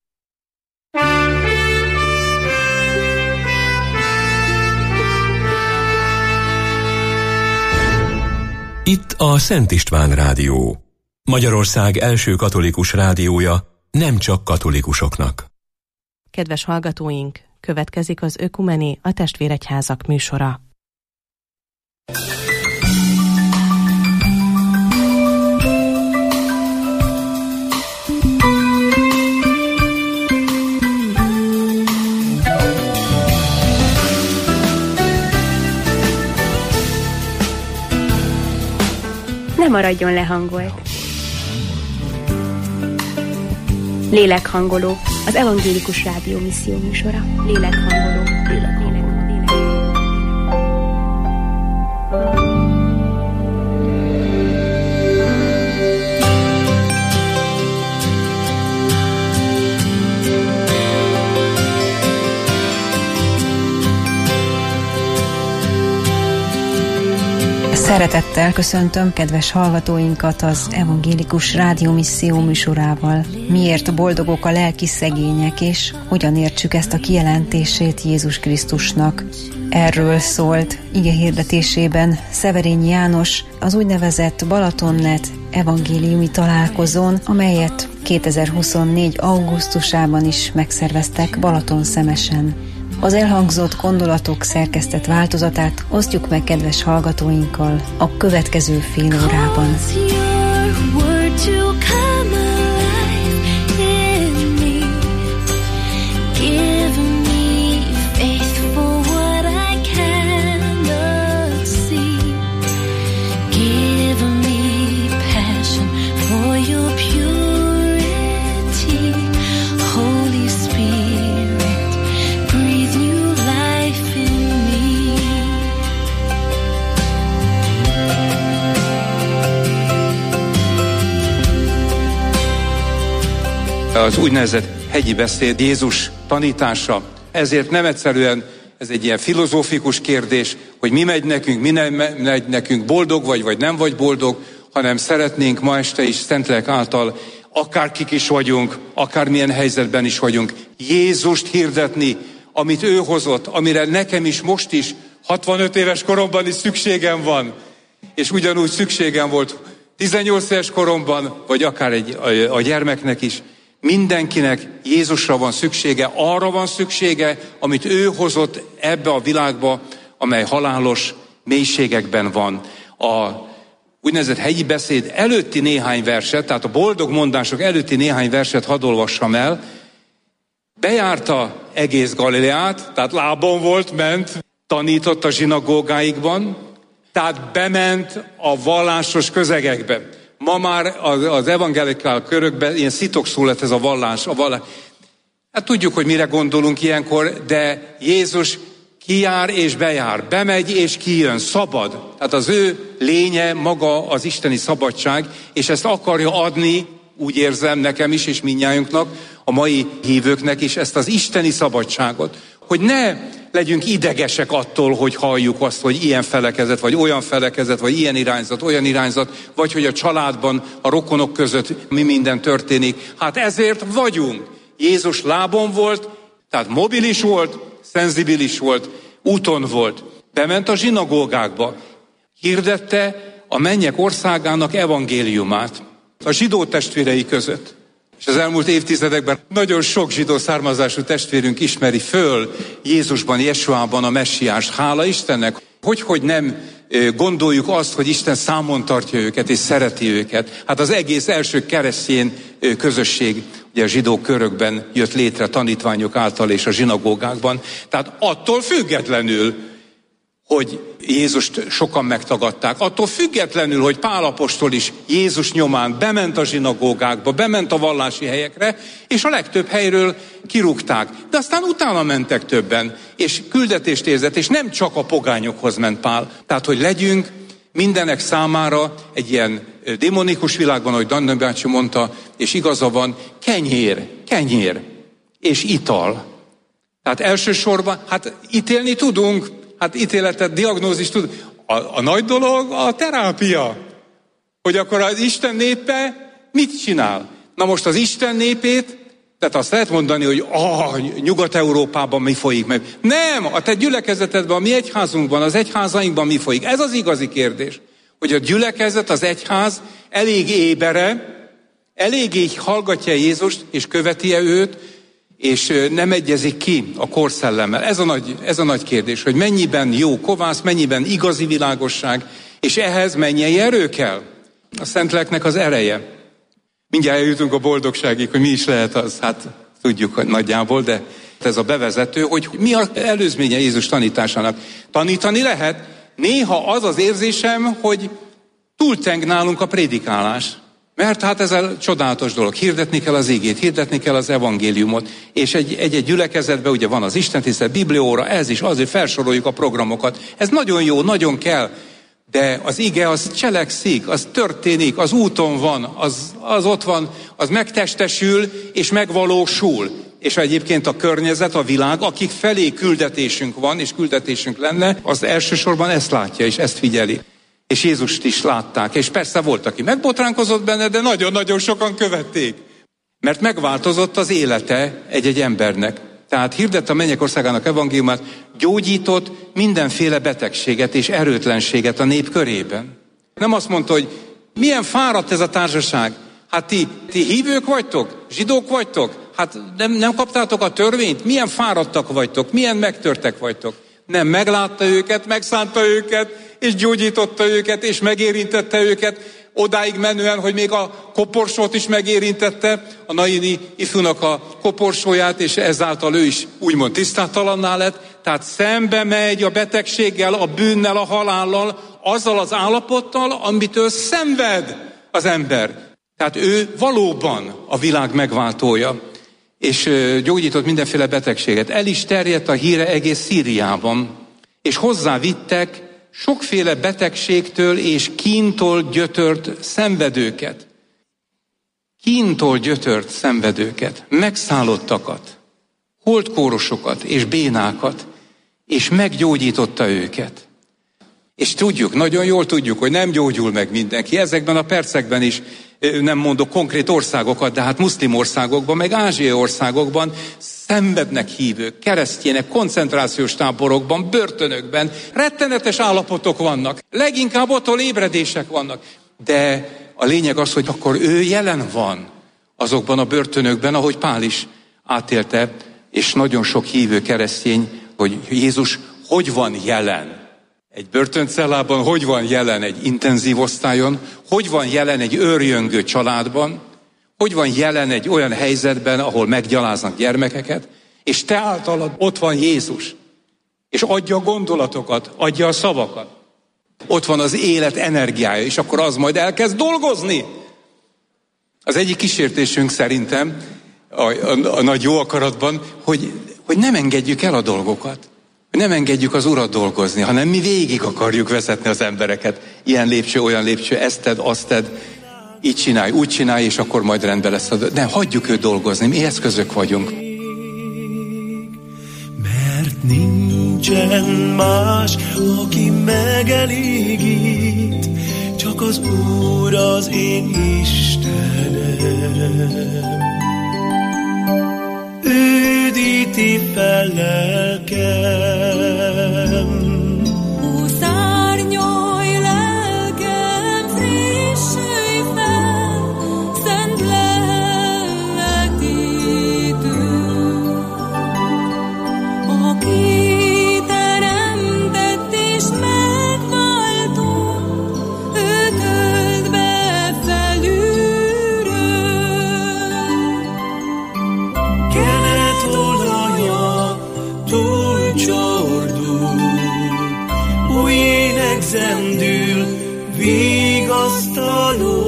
Itt a Szent István Rádió. Magyarország első katolikus rádiója, nem csak katolikusoknak. Kedves hallgatóink, következik az Ökumeni, a Testvéregyházak műsora. Ne maradjon lehangolt. Lélekhangoló, az Evangélikus Rádió misszió műsora. Lélekhangoló. Szeretettel köszöntöm kedves hallgatóinkat az Evangélikus Rádió misszió műsorával. Miért boldogok a lelki szegények, és hogyan értsük ezt a kijelentését Jézus Krisztusnak? Erről szólt igehirdetésében Szeverényi János az úgynevezett Balatonnet evangéliumi találkozón, amelyet 2024. augusztusában is megszerveztek Balatonszemesen. Az elhangzott gondolatok szerkesztett változatát osztjuk meg kedves hallgatóinkkal a következő fél órában. Az úgynevezett hegyi beszéd, Jézus tanítása. Ezért nem egyszerűen ez egy ilyen filozófikus kérdés, hogy mi megy nekünk, mi nem megy nekünk, boldog vagy nem vagy boldog, hanem szeretnénk ma este is Szentlélek által, akárkik is vagyunk, akármilyen helyzetben is vagyunk, Jézust hirdetni, amit ő hozott, amire nekem is most is 65 éves koromban is szükségem van. És ugyanúgy szükségem volt 18 éves koromban, vagy akár a gyermeknek is. Mindenkinek Jézusra van szüksége, arra van szüksége, amit ő hozott ebbe a világba, amely halálos mélységekben van. A úgynevezett hegyi beszéd előtti néhány verset, tehát a boldog mondások előtti néhány verset hadd olvassam el. Bejárta egész Galileát, tehát lábon volt, ment, tanított a zsinagógáikban, tehát bement a vallásos közegekbe. Ma már az evangelikál körökben ilyen szitokszó lett ez a vallás. Hát tudjuk, hogy mire gondolunk ilyenkor, de Jézus kijár és bejár, bemegy és kijön, szabad. Tehát az ő lénye maga az isteni szabadság, és ezt akarja adni úgy érzem nekem is, és mindnyájunknak, a mai hívőknek is ezt az isteni szabadságot, hogy ne legyünk idegesek attól, hogy halljuk azt, hogy ilyen felekezet, vagy olyan felekezet, vagy ilyen irányzat, olyan irányzat, vagy hogy a családban, a rokonok között mi minden történik. Hát ezért vagyunk. Jézus lábon volt, tehát mobilis volt, szenzibilis volt, úton volt. Bement a zsinagógákba, hirdette a mennyek országának evangéliumát a zsidó testvérei között. És az elmúlt évtizedekben nagyon sok zsidó származású testvérünk ismeri föl Jézusban, Jesuában a messiást. Hála Istennek, hogy nem gondoljuk azt, hogy Isten számon tartja őket és szereti őket. Hát az egész első keresztény közösség ugye a zsidó körökben jött létre tanítványok által és a zsinagógákban. Tehát attól függetlenül, hogy Jézust sokan megtagadták. Attól függetlenül, hogy Pál apostol is Jézus nyomán bement a zsinagógákba, bement a vallási helyekre, és a legtöbb helyről kirúgták. De aztán utána mentek többen, és küldetést érzett, és nem csak a pogányokhoz ment Pál. Tehát, hogy legyünk mindenek számára egy ilyen démonikus világban, ahogy Danna bácsi mondta, és igaza van, kenyér és ital. Tehát elsősorban, hát ítélni tudunk, hát ítéletet, diagnózist tud. A nagy dolog a terápia. Hogy akkor az Isten népe mit csinál? Na most az Isten népét, tehát azt lehet mondani, hogy Nyugat-Európában mi folyik meg. Nem, a te gyülekezetedben, a mi egyházunkban, az egyházainkban mi folyik. Ez az igazi kérdés. Hogy a gyülekezet, az egyház elég ébere, eléggé hallgatja Jézust, és követi-e őt, és nem egyezik ki a korszellemmel. Ez a nagy kérdés, hogy mennyiben jó kovász, mennyiben igazi világosság, és ehhez mennyi erő kell? A Szentléleknek az ereje. Mindjárt eljutunk a boldogságig, hogy mi is lehet az, hát tudjuk nagyjából, de ez a bevezető, hogy mi az előzménye Jézus tanításának. Tanítani lehet, néha az az érzésem, hogy túlteng nálunk a prédikálás. Mert hát ez a csodálatos dolog. Hirdetni kell az igét, hirdetni kell az evangéliumot, és egy gyülekezetben ugye van az istentisztelet, biblióra, ez is, azért felsoroljuk a programokat. Ez nagyon jó, nagyon kell, de az ige az cselekszik, az történik, az úton van, az ott van, az megtestesül és megvalósul. És egyébként a környezet, a világ, akik felé küldetésünk van, és küldetésünk lenne, az elsősorban ezt látja, és ezt figyeli. És Jézust is látták, és persze volt, aki megbotránkozott benne, de nagyon-nagyon sokan követték. Mert megváltozott az élete egy-egy embernek. Tehát hirdette a mennyek országának evangéliumát, gyógyított mindenféle betegséget és erőtlenséget a nép körében. Nem azt mondta, hogy milyen fáradt ez a társaság. Hát ti hívők vagytok? Zsidók vagytok? Hát nem kaptátok a törvényt? Milyen fáradtak vagytok? Milyen megtörtek vagytok? Nem, meglátta őket, megszánta őket, és gyógyította őket, és megérintette őket, odáig menően, hogy még a koporsót is megérintette, a Naini ifjúnak a koporsóját, és ezáltal ő is úgymond tisztátalanná lett. Tehát szembe megy a betegséggel, a bűnnel, a halállal, azzal az állapottal, amitől szenved az ember. Tehát ő valóban a világ megváltója, és gyógyított mindenféle betegséget. El is terjedt a híre egész Szíriában, és hozzávittek sokféle betegségtől és kíntól gyötört szenvedőket. Kíntól gyötört szenvedőket, megszállottakat, holdkórosokat és bénákat, és meggyógyította őket. És tudjuk, nagyon jól tudjuk, hogy nem gyógyul meg mindenki. Ezekben a percekben is nem mondok konkrét országokat, de hát muszlim országokban, meg ázsiai országokban szenvednek hívők, keresztjének, koncentrációs táborokban, börtönökben, rettenetes állapotok vannak, leginkább attól ébredések vannak. De a lényeg az, hogy akkor ő jelen van azokban a börtönökben, ahogy Pál is átélte, és nagyon sok hívő keresztény, hogy Jézus hogy van jelen. Egy börtöncellában, hogy van jelen egy intenzív osztályon, hogy van jelen egy őrjöngő családban, hogy van jelen egy olyan helyzetben, ahol meggyaláznak gyermekeket, és te általad ott van Jézus, és adja a gondolatokat, adja a szavakat. Ott van az élet energiája, és akkor az majd elkezd dolgozni. Az egyik kísértésünk szerintem, a nagy jó akaratban, hogy nem engedjük el a dolgokat. Nem engedjük az Urat dolgozni, hanem mi végig akarjuk vezetni az embereket. Ilyen lépcső, olyan lépcső, ezt tedd, azt tedd. így csinálj, úgy csinálj, és akkor majd rendben lesz. Nem, hagyjuk őt dolgozni, mi eszközök vagyunk. Mert nincsen más, aki megelégít, csak az Úr az én Istenem. Üdíti fel lelkem. Ó, szárnyalj lelkem, frissülj fel, szent lelletítő. Aki teremtett és megváltó, ő tölt be felülről. Kenet olaja túl csordul, új ének zendül, vigasztaló.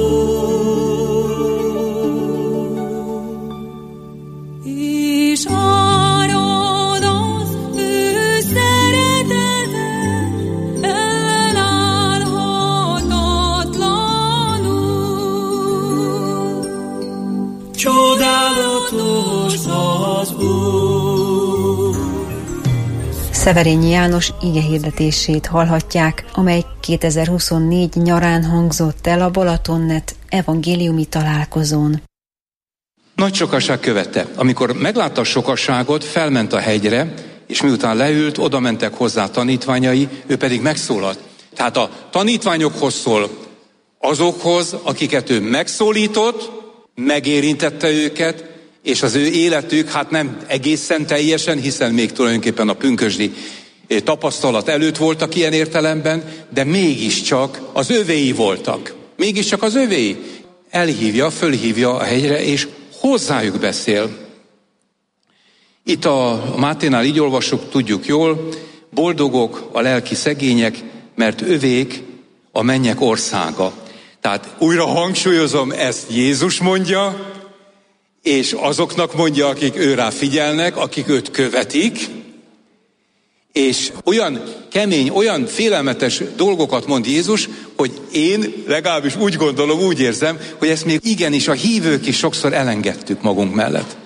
És árad az ő szeretete, ellenállhatatlanul. Csodálatos az Úr. Szeverényi János igehirdetését hallhatják, amely 2024 nyarán hangzott el a Balatonnet evangéliumi találkozón. Nagy sokaság követte. Amikor meglátta a sokasságot, felment a hegyre, és miután leült, oda mentek hozzá tanítványai, ő pedig megszólalt. Tehát a tanítványokhoz szól, azokhoz, akiket ő megszólított, megérintette őket, és az ő életük, hát nem egészen teljesen, hiszen még tulajdonképpen a pünkösdi tapasztalat előtt voltak ilyen értelemben, de mégiscsak az övéi voltak. Mégiscsak az övéi. Elhívja, fölhívja a hegyre, és hozzájuk beszél. Itt a Máténál így olvassuk, tudjuk jól, boldogok a lelki szegények, mert övék a mennyek országa. Tehát újra hangsúlyozom, ezt Jézus mondja, és azoknak mondja, akik őrá figyelnek, akik őt követik, és olyan kemény, olyan félelmetes dolgokat mond Jézus, hogy én legalábbis úgy gondolom, úgy érzem, hogy ezt még igenis a hívők is sokszor elengedtük magunk mellett.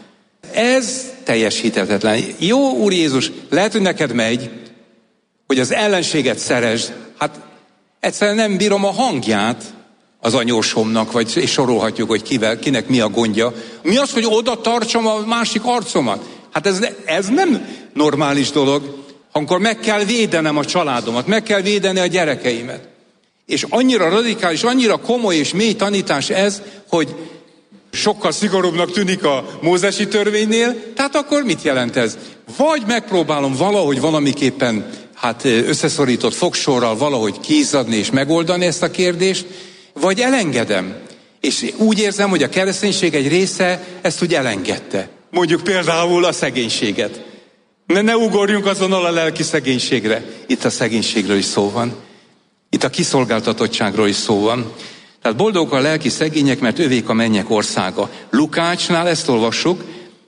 Ez teljesíthetetlen. Jó, Úr Jézus, lehet, hogy neked megy, hogy az ellenséget szeresd. Hát egyszerűen nem bírom a hangját az anyósomnak, vagy és sorolhatjuk, hogy kinek mi a gondja. Mi az, hogy oda tartsam a másik arcomat? Hát ez nem normális dolog. Amikor meg kell védenem a családomat, meg kell védeni a gyerekeimet. És annyira radikális, annyira komoly és mély tanítás ez, hogy sokkal szigorúbbnak tűnik a mózesi törvénynél, tehát akkor mit jelent ez? Vagy megpróbálom valahogy valamiképpen összeszorított fogsorral valahogy kiizzadni és megoldani ezt a kérdést, vagy elengedem. És úgy érzem, hogy a kereszténység egy része ezt úgy elengedte. Mondjuk például a szegénységet. Ne ugorjunk azonnal a lelki szegénységre. Itt a szegénységről is szó van. Itt a kiszolgáltatottságról is szó van. Tehát boldogok a lelki szegények, mert övék a mennyek országa. Lukácsnál ezt olvassuk,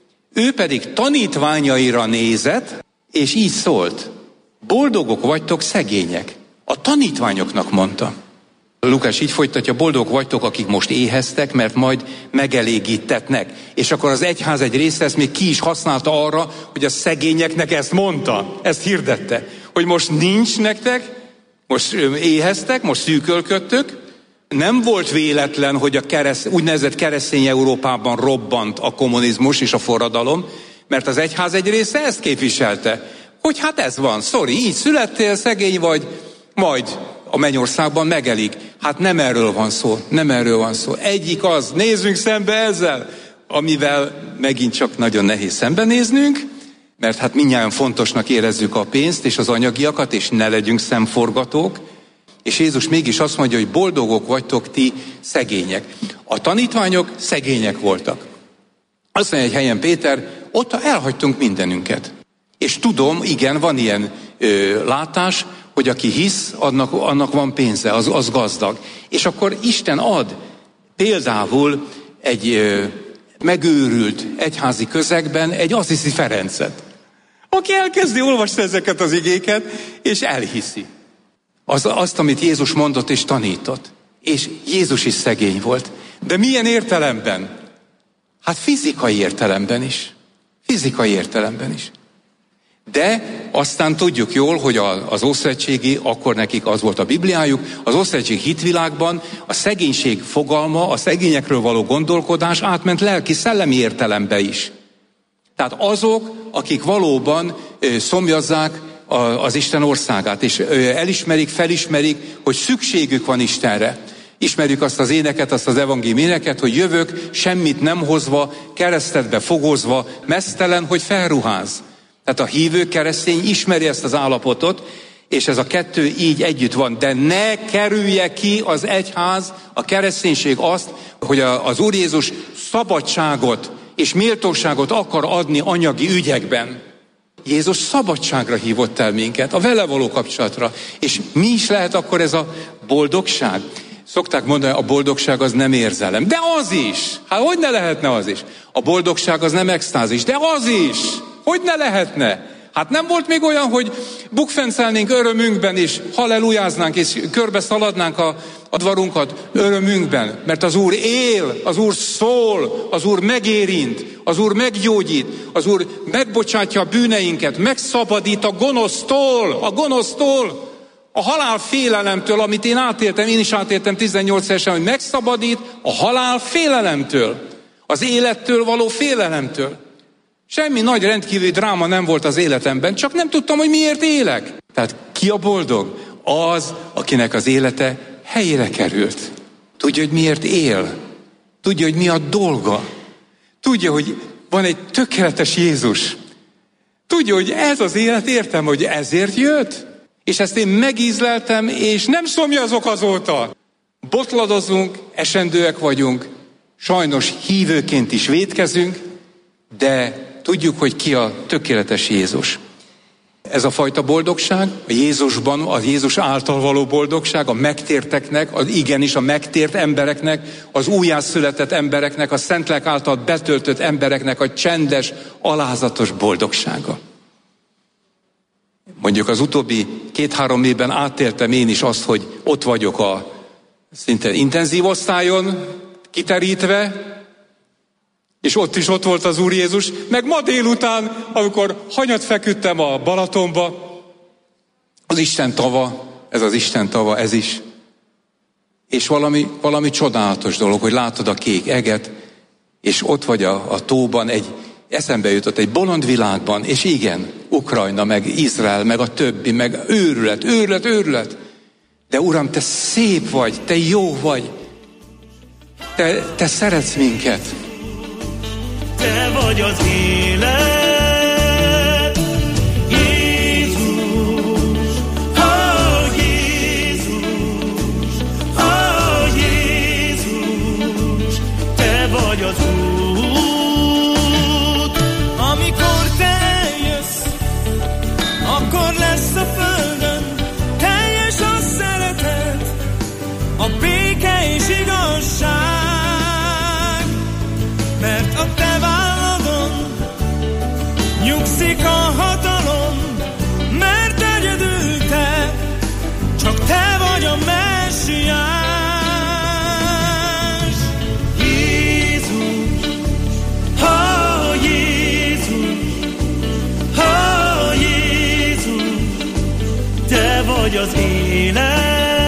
ő pedig tanítványaira nézett, és így szólt. Boldogok vagytok szegények. A tanítványoknak mondta. Lukács így folytatja, boldogok vagytok, akik most éheztek, mert majd megelégítetnek. És akkor az egyház egy része ezt még ki is használta arra, hogy a szegényeknek ezt mondta, ezt hirdette. Hogy most nincs nektek, most éheztek, most szűkölködtök. Nem volt véletlen, hogy a úgynevezett keresztény Európában robbant a kommunizmus és a forradalom, mert az egyház egy része ezt képviselte. Hogy hát ez van, így születtél, szegény vagy, majd a mennyországban megelik. Hát nem erről van szó, nem erről van szó. Egyik az, nézzünk szembe ezzel, amivel megint csak nagyon nehéz szembenéznünk, mert hát mindnyájan fontosnak érezzük a pénzt és az anyagiakat, és ne legyünk szemforgatók. És Jézus mégis azt mondja, hogy boldogok vagytok ti szegények. A tanítványok szegények voltak. Azt mondja egy helyen Péter, ott elhagytunk mindenünket. És tudom, igen, van ilyen látás, hogy aki hisz, annak van pénze, az gazdag. És akkor Isten ad például egy megőrült egyházi közegben egy Assisi Ferencet, aki elkezdi olvasni ezeket az igéket, és elhiszi. Azt, amit Jézus mondott és tanított. És Jézus is szegény volt. De milyen értelemben? Hát fizikai értelemben is. Fizikai értelemben is. De aztán tudjuk jól, hogy az ószövetségi, akkor nekik az volt a Bibliájuk, az ószövetségi hitvilágban a szegénység fogalma, a szegényekről való gondolkodás átment lelki-szellemi értelembe is. Tehát azok, akik valóban szomjazzák az Isten országát, és elismerik, felismerik, hogy szükségük van Istenre. Ismerjük azt az éneket, azt az evangélium éneket, hogy jövök, semmit nem hozva, keresztedbe fogozva, meztelen, hogy felruház. Tehát a hívő keresztény ismeri ezt az állapotot, és ez a kettő így együtt van. De ne kerülje ki az egyház, a kereszténység azt, hogy az Úr Jézus szabadságot és méltóságot akar adni anyagi ügyekben. Jézus szabadságra hívott el minket, a vele való kapcsolatra. És mi is lehet akkor ez a boldogság? Szokták mondani, a boldogság az nem érzelem. De az is! Hát hogy ne lehetne az is? A boldogság az nem extázis, de az is! Hogy ne lehetne? Hát nem volt még olyan, hogy bukfencelnénk örömünkben, és hallelujáznánk, és körbe szaladnánk a dvarunkat örömünkben. Mert az Úr él, az Úr szól, az Úr megérint, az Úr meggyógyít, az Úr megbocsátja a bűneinket, megszabadít a gonosztól, a halál félelemtől, amit én is átéltem 18 évesen, hogy megszabadít a halál félelemtől, az élettől való félelemtől. Semmi nagy rendkívüli dráma nem volt az életemben, csak nem tudtam, hogy miért élek. Tehát ki a boldog? Az, akinek az élete helyére került. Tudja, hogy miért él. Tudja, hogy mi a dolga. Tudja, hogy van egy tökéletes Jézus. Tudja, hogy ez az élet, értem, hogy ezért jött. És ezt én megízleltem, és nem szomjazok azóta. Botladozunk, esendőek vagyunk, sajnos hívőként is vétkezünk, de tudjuk, hogy ki a tökéletes Jézus. Ez a fajta boldogság, a Jézusban, a Jézus által való boldogság, a megtérteknek, igenis a megtért embereknek, az újjászületett embereknek, a Szentlélek által betöltött embereknek a csendes, alázatos boldogsága. Mondjuk az utóbbi 2-3 évben átéltem én is azt, hogy ott vagyok a szinte intenzív osztályon kiterítve, és ott volt az Úr Jézus, meg ma délután, amikor hanyat feküdtem a Balatonba, az Isten tava, ez is. És valami csodálatos dolog, hogy látod a kék eget, és ott vagy a tóban, eszembe jutott egy bolond világban, és igen, Ukrajna, meg Izrael, meg a többi, meg őrület. De Uram, te szép vagy, te jó vagy, te szeretsz minket. Te vagy az élet, Jézus, Jézus, te vagy az út. Amikor te eljössz, akkor lesz a földön teljes a szeretet, a béke és igazság. Mert a te válladon nyugszik a hatalom, mert egyedül te, csak te vagy a messiás. Jézus, Jézus, te vagy az élet.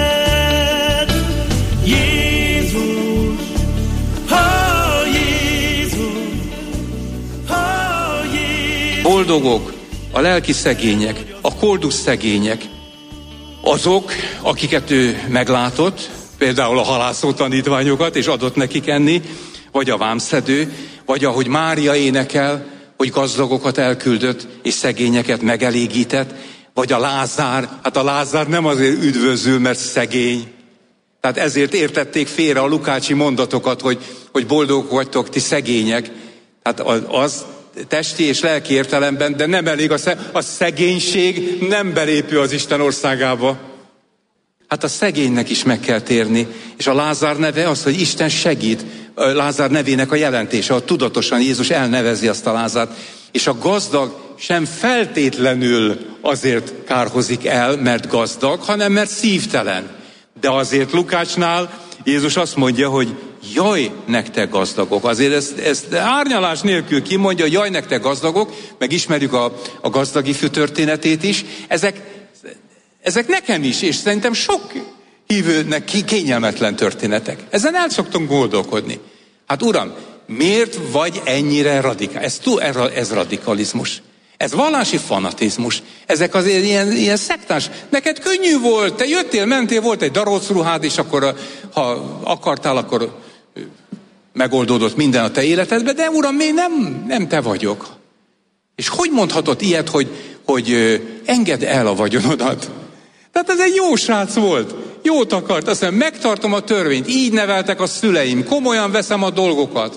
Boldogok a lelki szegények, a koldus szegények, azok, akiket ő meglátott, például a halászó tanítványokat, és adott nekik enni, vagy a vámszedő, vagy ahogy Mária énekel, hogy gazdagokat elküldött, és szegényeket megelégített, vagy a Lázár, hát a Lázár nem azért üdvözül, mert szegény. Tehát ezért értették félre a lukácsi mondatokat, hogy boldogok vagytok, ti szegények. Hát az testi és lelki értelemben, de nem elég a szegénység nem belépő az Isten országába. Hát a szegénynek is meg kell térni, és a Lázár neve az, hogy Isten segít. Lázár nevének a jelentése, hogy tudatosan Jézus elnevezi azt a Lázárt, és a gazdag sem feltétlenül azért kárhozik el, mert gazdag, hanem mert szívtelen. De azért Lukácsnál Jézus azt mondja, hogy jaj, nektek gazdagok. Azért ezt árnyalás nélkül kimondja, jaj, nektek gazdagok, meg ismerjük a gazdag ifjú történetét is. Ezek nekem is, és szerintem sok hívőnek kényelmetlen történetek. Ezen el szoktunk gondolkodni. Hát uram, miért vagy ennyire radikális? Ez radikalizmus. Ez vallási fanatizmus. Ezek azért ilyen szektás. Neked könnyű volt, te jöttél, mentél, volt egy darócruhád, és akkor, ha akartál, akkor megoldódott minden a te életedben, de uram, még nem te vagyok. És hogy mondhatod ilyet, hogy engedd el a vagyonodat? Tehát ez egy jó srác volt. Jót akart, azt mondja, megtartom a törvényt, így neveltek a szüleim, komolyan veszem a dolgokat.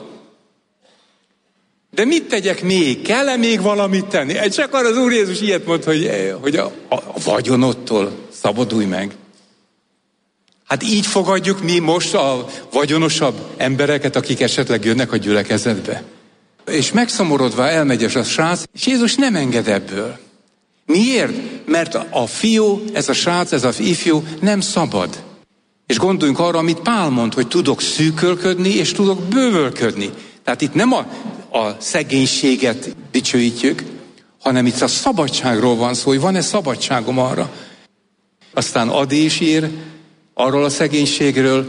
De mit tegyek még? Kell-e még valamit tenni? Csak arra az Úr Jézus ilyet mond, hogy a vagyonodtól szabadulj meg. Hát így fogadjuk mi most a vagyonosabb embereket, akik esetleg jönnek a gyülekezetbe. És megszomorodva elmegy a srác, és Jézus nem enged ebből. Miért? Mert a fiú, ez a srác, ez az ifjú nem szabad. És gondoljunk arra, amit Pál mond, hogy tudok szűkölködni, és tudok bővölködni. Tehát itt nem a szegénységet dicsőítjük, hanem itt a szabadságról van szó, hogy van-e szabadságom arra. Aztán Adi is ír arról a szegénységről,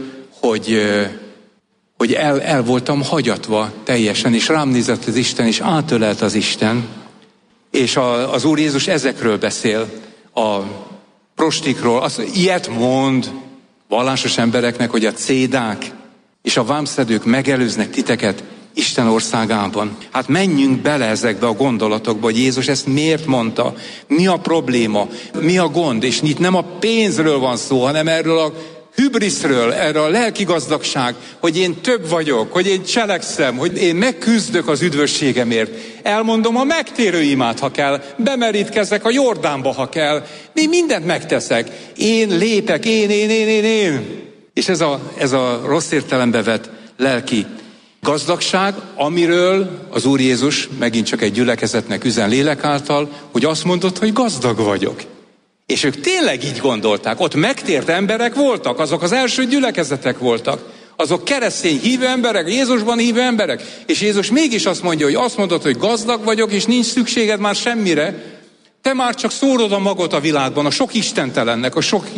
hogy el voltam hagyatva teljesen, és rám nézett az Isten, és átölelt az Isten. És az Úr Jézus ezekről beszél, a prostikról. Ilyet mond vallásos embereknek, hogy a cédák és a vámszedők megelőznek titeket Isten országában. Hát menjünk bele ezekbe a gondolatokba, hogy Jézus ezt miért mondta, mi a probléma, mi a gond, és itt nem a pénzről van szó, hanem erről a hübriszről, erről a lelki gazdagság, hogy én több vagyok, hogy én cselekszem, hogy én megküzdök az üdvösségemért. Elmondom a megtérő imát, ha kell, bemerítkezek a Jordánba, ha kell. Én mindent megteszek. Én lépek, én. És ez a rossz értelembe vett lelki gazdagság, amiről az Úr Jézus megint csak egy gyülekezetnek üzen lélek által, hogy azt mondott, hogy gazdag vagyok. És ők tényleg így gondolták. Ott megtért emberek voltak, azok az első gyülekezetek voltak. Azok keresztény hívő emberek, Jézusban hívő emberek. És Jézus mégis azt mondja, hogy azt mondod, hogy gazdag vagyok, és nincs szükséged már semmire. Te már csak szórod a magot a világban, a sok istentelennek, a sok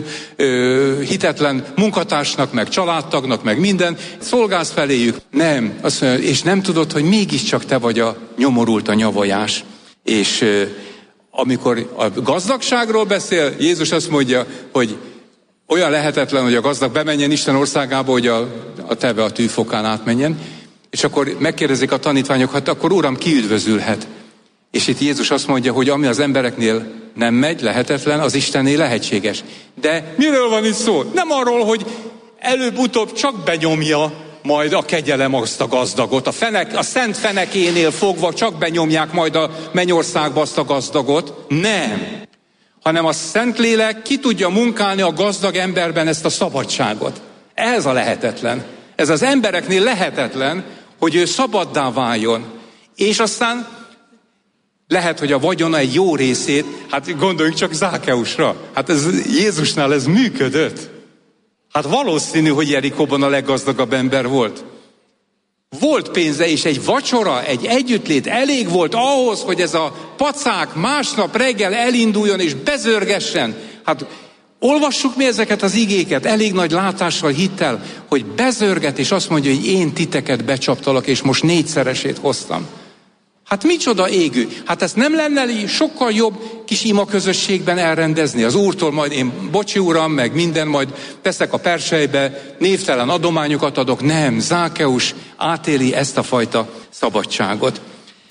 hitetlen munkatársnak, meg családtagnak, meg minden. Szolgálsz feléjük. Nem. Azt mondja, és nem tudod, hogy mégiscsak te vagy a nyomorult, a nyavajás. És amikor a gazdagságról beszél, Jézus azt mondja, hogy olyan lehetetlen, hogy a gazdag bemenjen Isten országába, hogy a teve a tűfokán átmenjen. És akkor megkérdezik a tanítványok, hát akkor Uram, ki üdvözülhet? És itt Jézus azt mondja, hogy ami az embereknél nem megy, lehetetlen, az Istennél lehetséges. De miről van itt szó? Nem arról, hogy előbb-utóbb csak benyomja majd a kegyelem azt a gazdagot. A szent fenekénél fogva csak benyomják majd a mennyországba azt a gazdagot. Nem. Hanem a Szentlélek ki tudja munkálni a gazdag emberben ezt a szabadságot. Ez a lehetetlen. Ez az embereknél lehetetlen, hogy ő szabaddá váljon. És aztán lehet, hogy a vagyona egy jó részét, hát gondoljunk csak Zákeusra. Hát Jézusnál ez működött. Hát valószínű, hogy Jerikóban a leggazdagabb ember volt. Volt pénze, és egy vacsora, egy együttlét elég volt ahhoz, hogy ez a pacák másnap reggel elinduljon és bezörgessen. Hát olvassuk mi ezeket az igéket, elég nagy látással, hittel, hogy bezörget, és azt mondja, hogy én titeket becsaptalak, és most 4-szeresét hoztam. Hát micsoda égő. Hát ezt nem lenne sokkal jobb kis ima közösségben elrendezni? Az Úrtól majd én, bocsi Uram, meg minden, majd teszek a perselybe, névtelen adományokat adok. Nem, Zákeus átéli ezt a fajta szabadságot.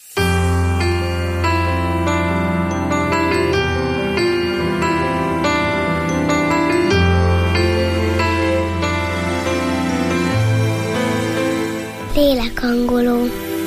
Lélekhangoló.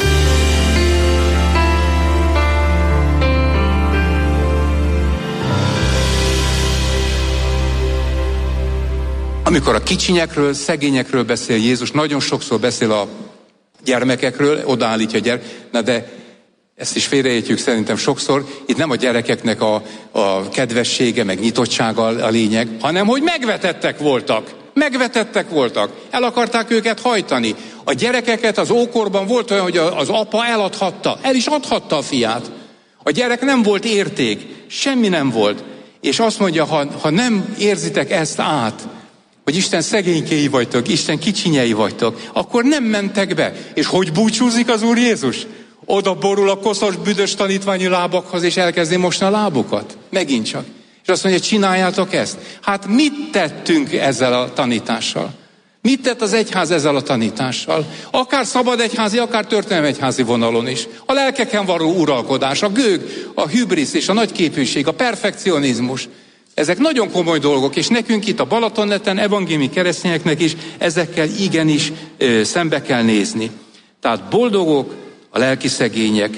Amikor a kicsinyekről, szegényekről beszél Jézus, nagyon sokszor beszél a gyermekekről, odaállítja Na de ezt is félreértjük szerintem sokszor. Itt nem a gyerekeknek a kedvessége, meg nyitottsága a lényeg, hanem hogy megvetettek voltak. megvetettek voltak, el akarták őket hajtani. A gyerekeket az ókorban volt olyan, hogy az apa eladhatta, el is adhatta a fiát. A gyerek nem volt érték, semmi nem volt. És azt mondja, ha nem érzitek ezt át, hogy Isten szegénykéi vagytok, Isten kicsinyei vagytok, akkor nem mentek be. És hogy búcsúzik az Úr Jézus? Oda borul a koszos, büdös tanítványi lábakhoz, és elkezdi mosni a lábukat. Megint csak. És azt mondja, csináljátok ezt. Hát mit tettünk ezzel a tanítással? Mit tett az egyház ezzel a tanítással? Akár szabad egyházi, akár történelmi egyházi vonalon is. A lelkeken való uralkodás, a gőg, a hübrisz és a nagyképűség, a perfekcionizmus. Ezek nagyon komoly dolgok, és nekünk itt a Balatonneten, evangéliumi keresztényeknek is ezekkel igenis szembe kell nézni. Tehát boldogok a lelki szegények,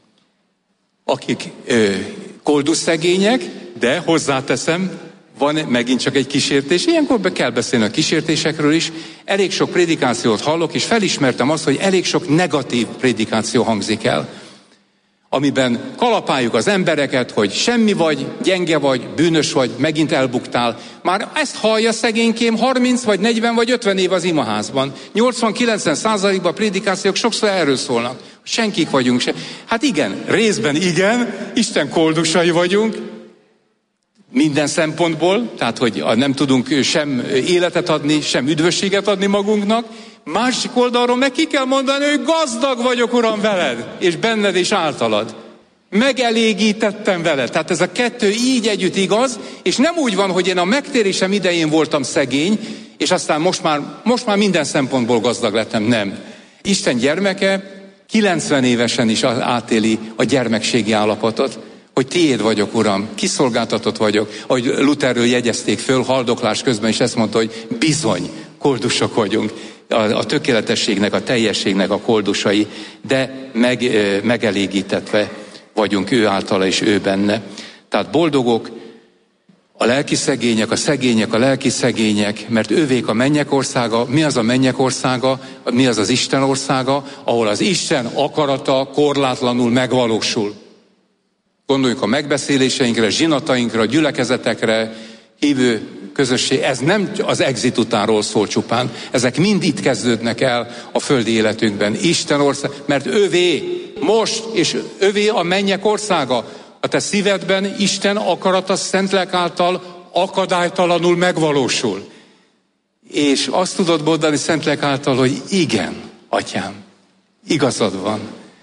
akik koldusszegények, de hozzáteszem, van megint csak egy kísértés, ilyenkor be kell beszélni a kísértésekről is. Elég sok prédikációt hallok, és felismertem azt, hogy elég sok negatív prédikáció hangzik el, amiben kalapáljuk az embereket, hogy semmi vagy, gyenge vagy, bűnös vagy, megint elbuktál. Már ezt hallja szegénykém 30 vagy 40 vagy 50 év az imaházban. 80-90% a prédikációk sokszor erről szólnak. Senkik vagyunk se. Hát igen, részben igen, Isten koldusai vagyunk, minden szempontból, tehát hogy nem tudunk sem életet adni, sem üdvösséget adni magunknak. Másik oldalról meg ki kell mondani, hogy gazdag vagyok, Uram, veled, és benned és általad. Megelégítettem veled. Tehát ez a kettő így együtt igaz, és nem úgy van, hogy én a megtérésem idején voltam szegény, és aztán most már minden szempontból gazdag lettem. Nem. Isten gyermeke 90 évesen is átéli a gyermekségi állapotot, hogy tiéd vagyok, Uram, kiszolgáltatott vagyok. Ahogy Lutherről jegyezték föl, haldoklás közben is ezt mondta, hogy bizony, koldusok vagyunk. A tökéletességnek, a teljességnek a koldusai, de megelégítetve vagyunk ő általa és ő benne. Tehát boldogok a lelki szegények, a lelki szegények, mert ővék a mennyek országa. Mi az a mennyek országa? Mi az az Isten országa? Ahol az Isten akarata korlátlanul megvalósul. Gondoljunk a megbeszéléseinkre, zsinatainkra, gyülekezetekre, hívő közösség. Ez nem az exit utánról szól csupán. Ezek mind itt kezdődnek el a földi életünkben. Isten ország, mert ővé most, és ővé a mennyek országa. A te szívedben Isten akarata Szentlélek által akadálytalanul megvalósul. És azt tudod mondani Szentlélek által, hogy igen, Atyám, igazad van.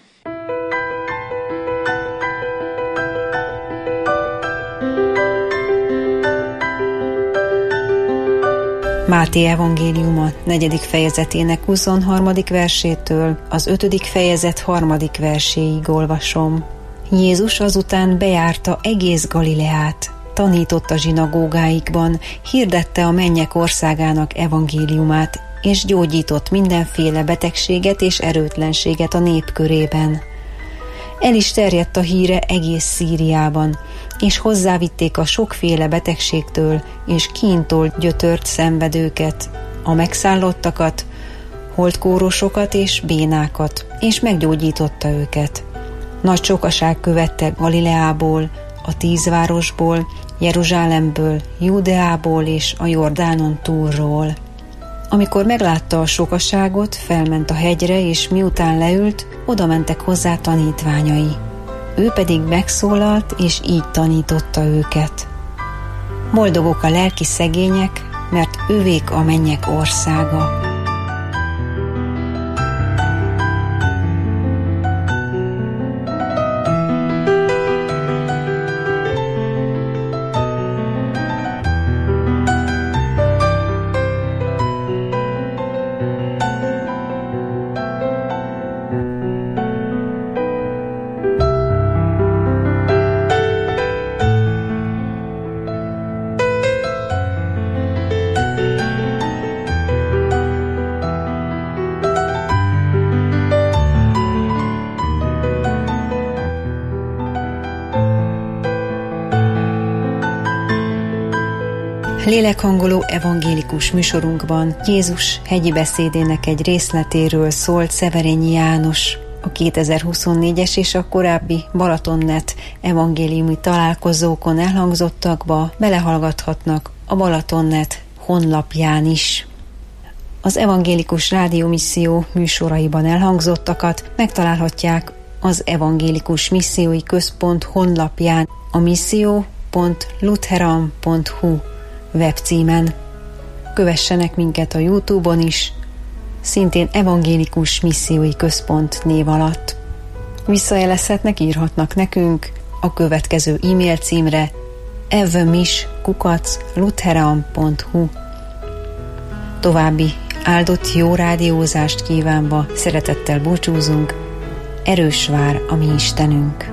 Máté evangéliuma 4. fejezetének 23. versétől az 5. fejezet 3. verséig olvasom. Jézus azután bejárta egész Galileát, tanította zsinagógáikban, hirdette a mennyek országának evangéliumát, és gyógyított mindenféle betegséget és erőtlenséget a nép körében. El is terjedt a híre egész Szíriában, és hozzávitték a sokféle betegségtől és kíntól gyötört szenvedőket, a megszállottakat, holtkórosokat és bénákat, és meggyógyította őket. Nagy sokaság követte Galileából, a 10 városból, Jeruzsálemből, Judeából és a Jordánon túlról. Amikor meglátta a sokaságot, felment a hegyre, és miután leült, oda mentek hozzá tanítványai. Ő pedig megszólalt, és így tanította őket. Boldogok a lelki szegények, mert ővék a mennyek országa. Lélekhangoló evangélikus műsorunkban Jézus hegyi beszédének egy részletéről szólt Szeverényi János. A 2024-es és a korábbi Balatonnet evangéliumi találkozókon elhangzottakba belehallgathatnak a Balatonnet honlapján is. Az Evangélikus Rádiómisszió műsoraiban elhangzottakat megtalálhatják az Evangélikus Missziói Központ honlapján, a misszió.lutheran.hu webcímen. Kövessenek minket a YouTube-on is, szintén Evangélikus Missziói Központ név alatt. Visszajelezhetnek, írhatnak nekünk a következő e-mail címre evmis@lutheran.hu. További áldott jó rádiózást kívánva szeretettel búcsúzunk. Erős vár a mi Istenünk!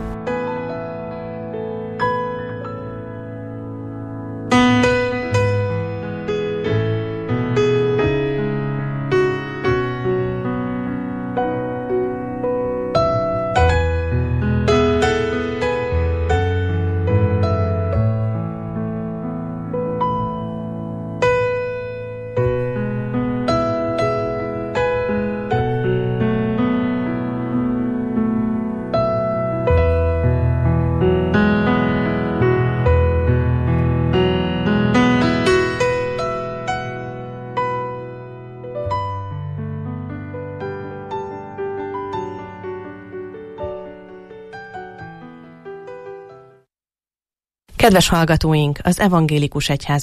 Kedves hallgatóink, az Evangélikus Egyház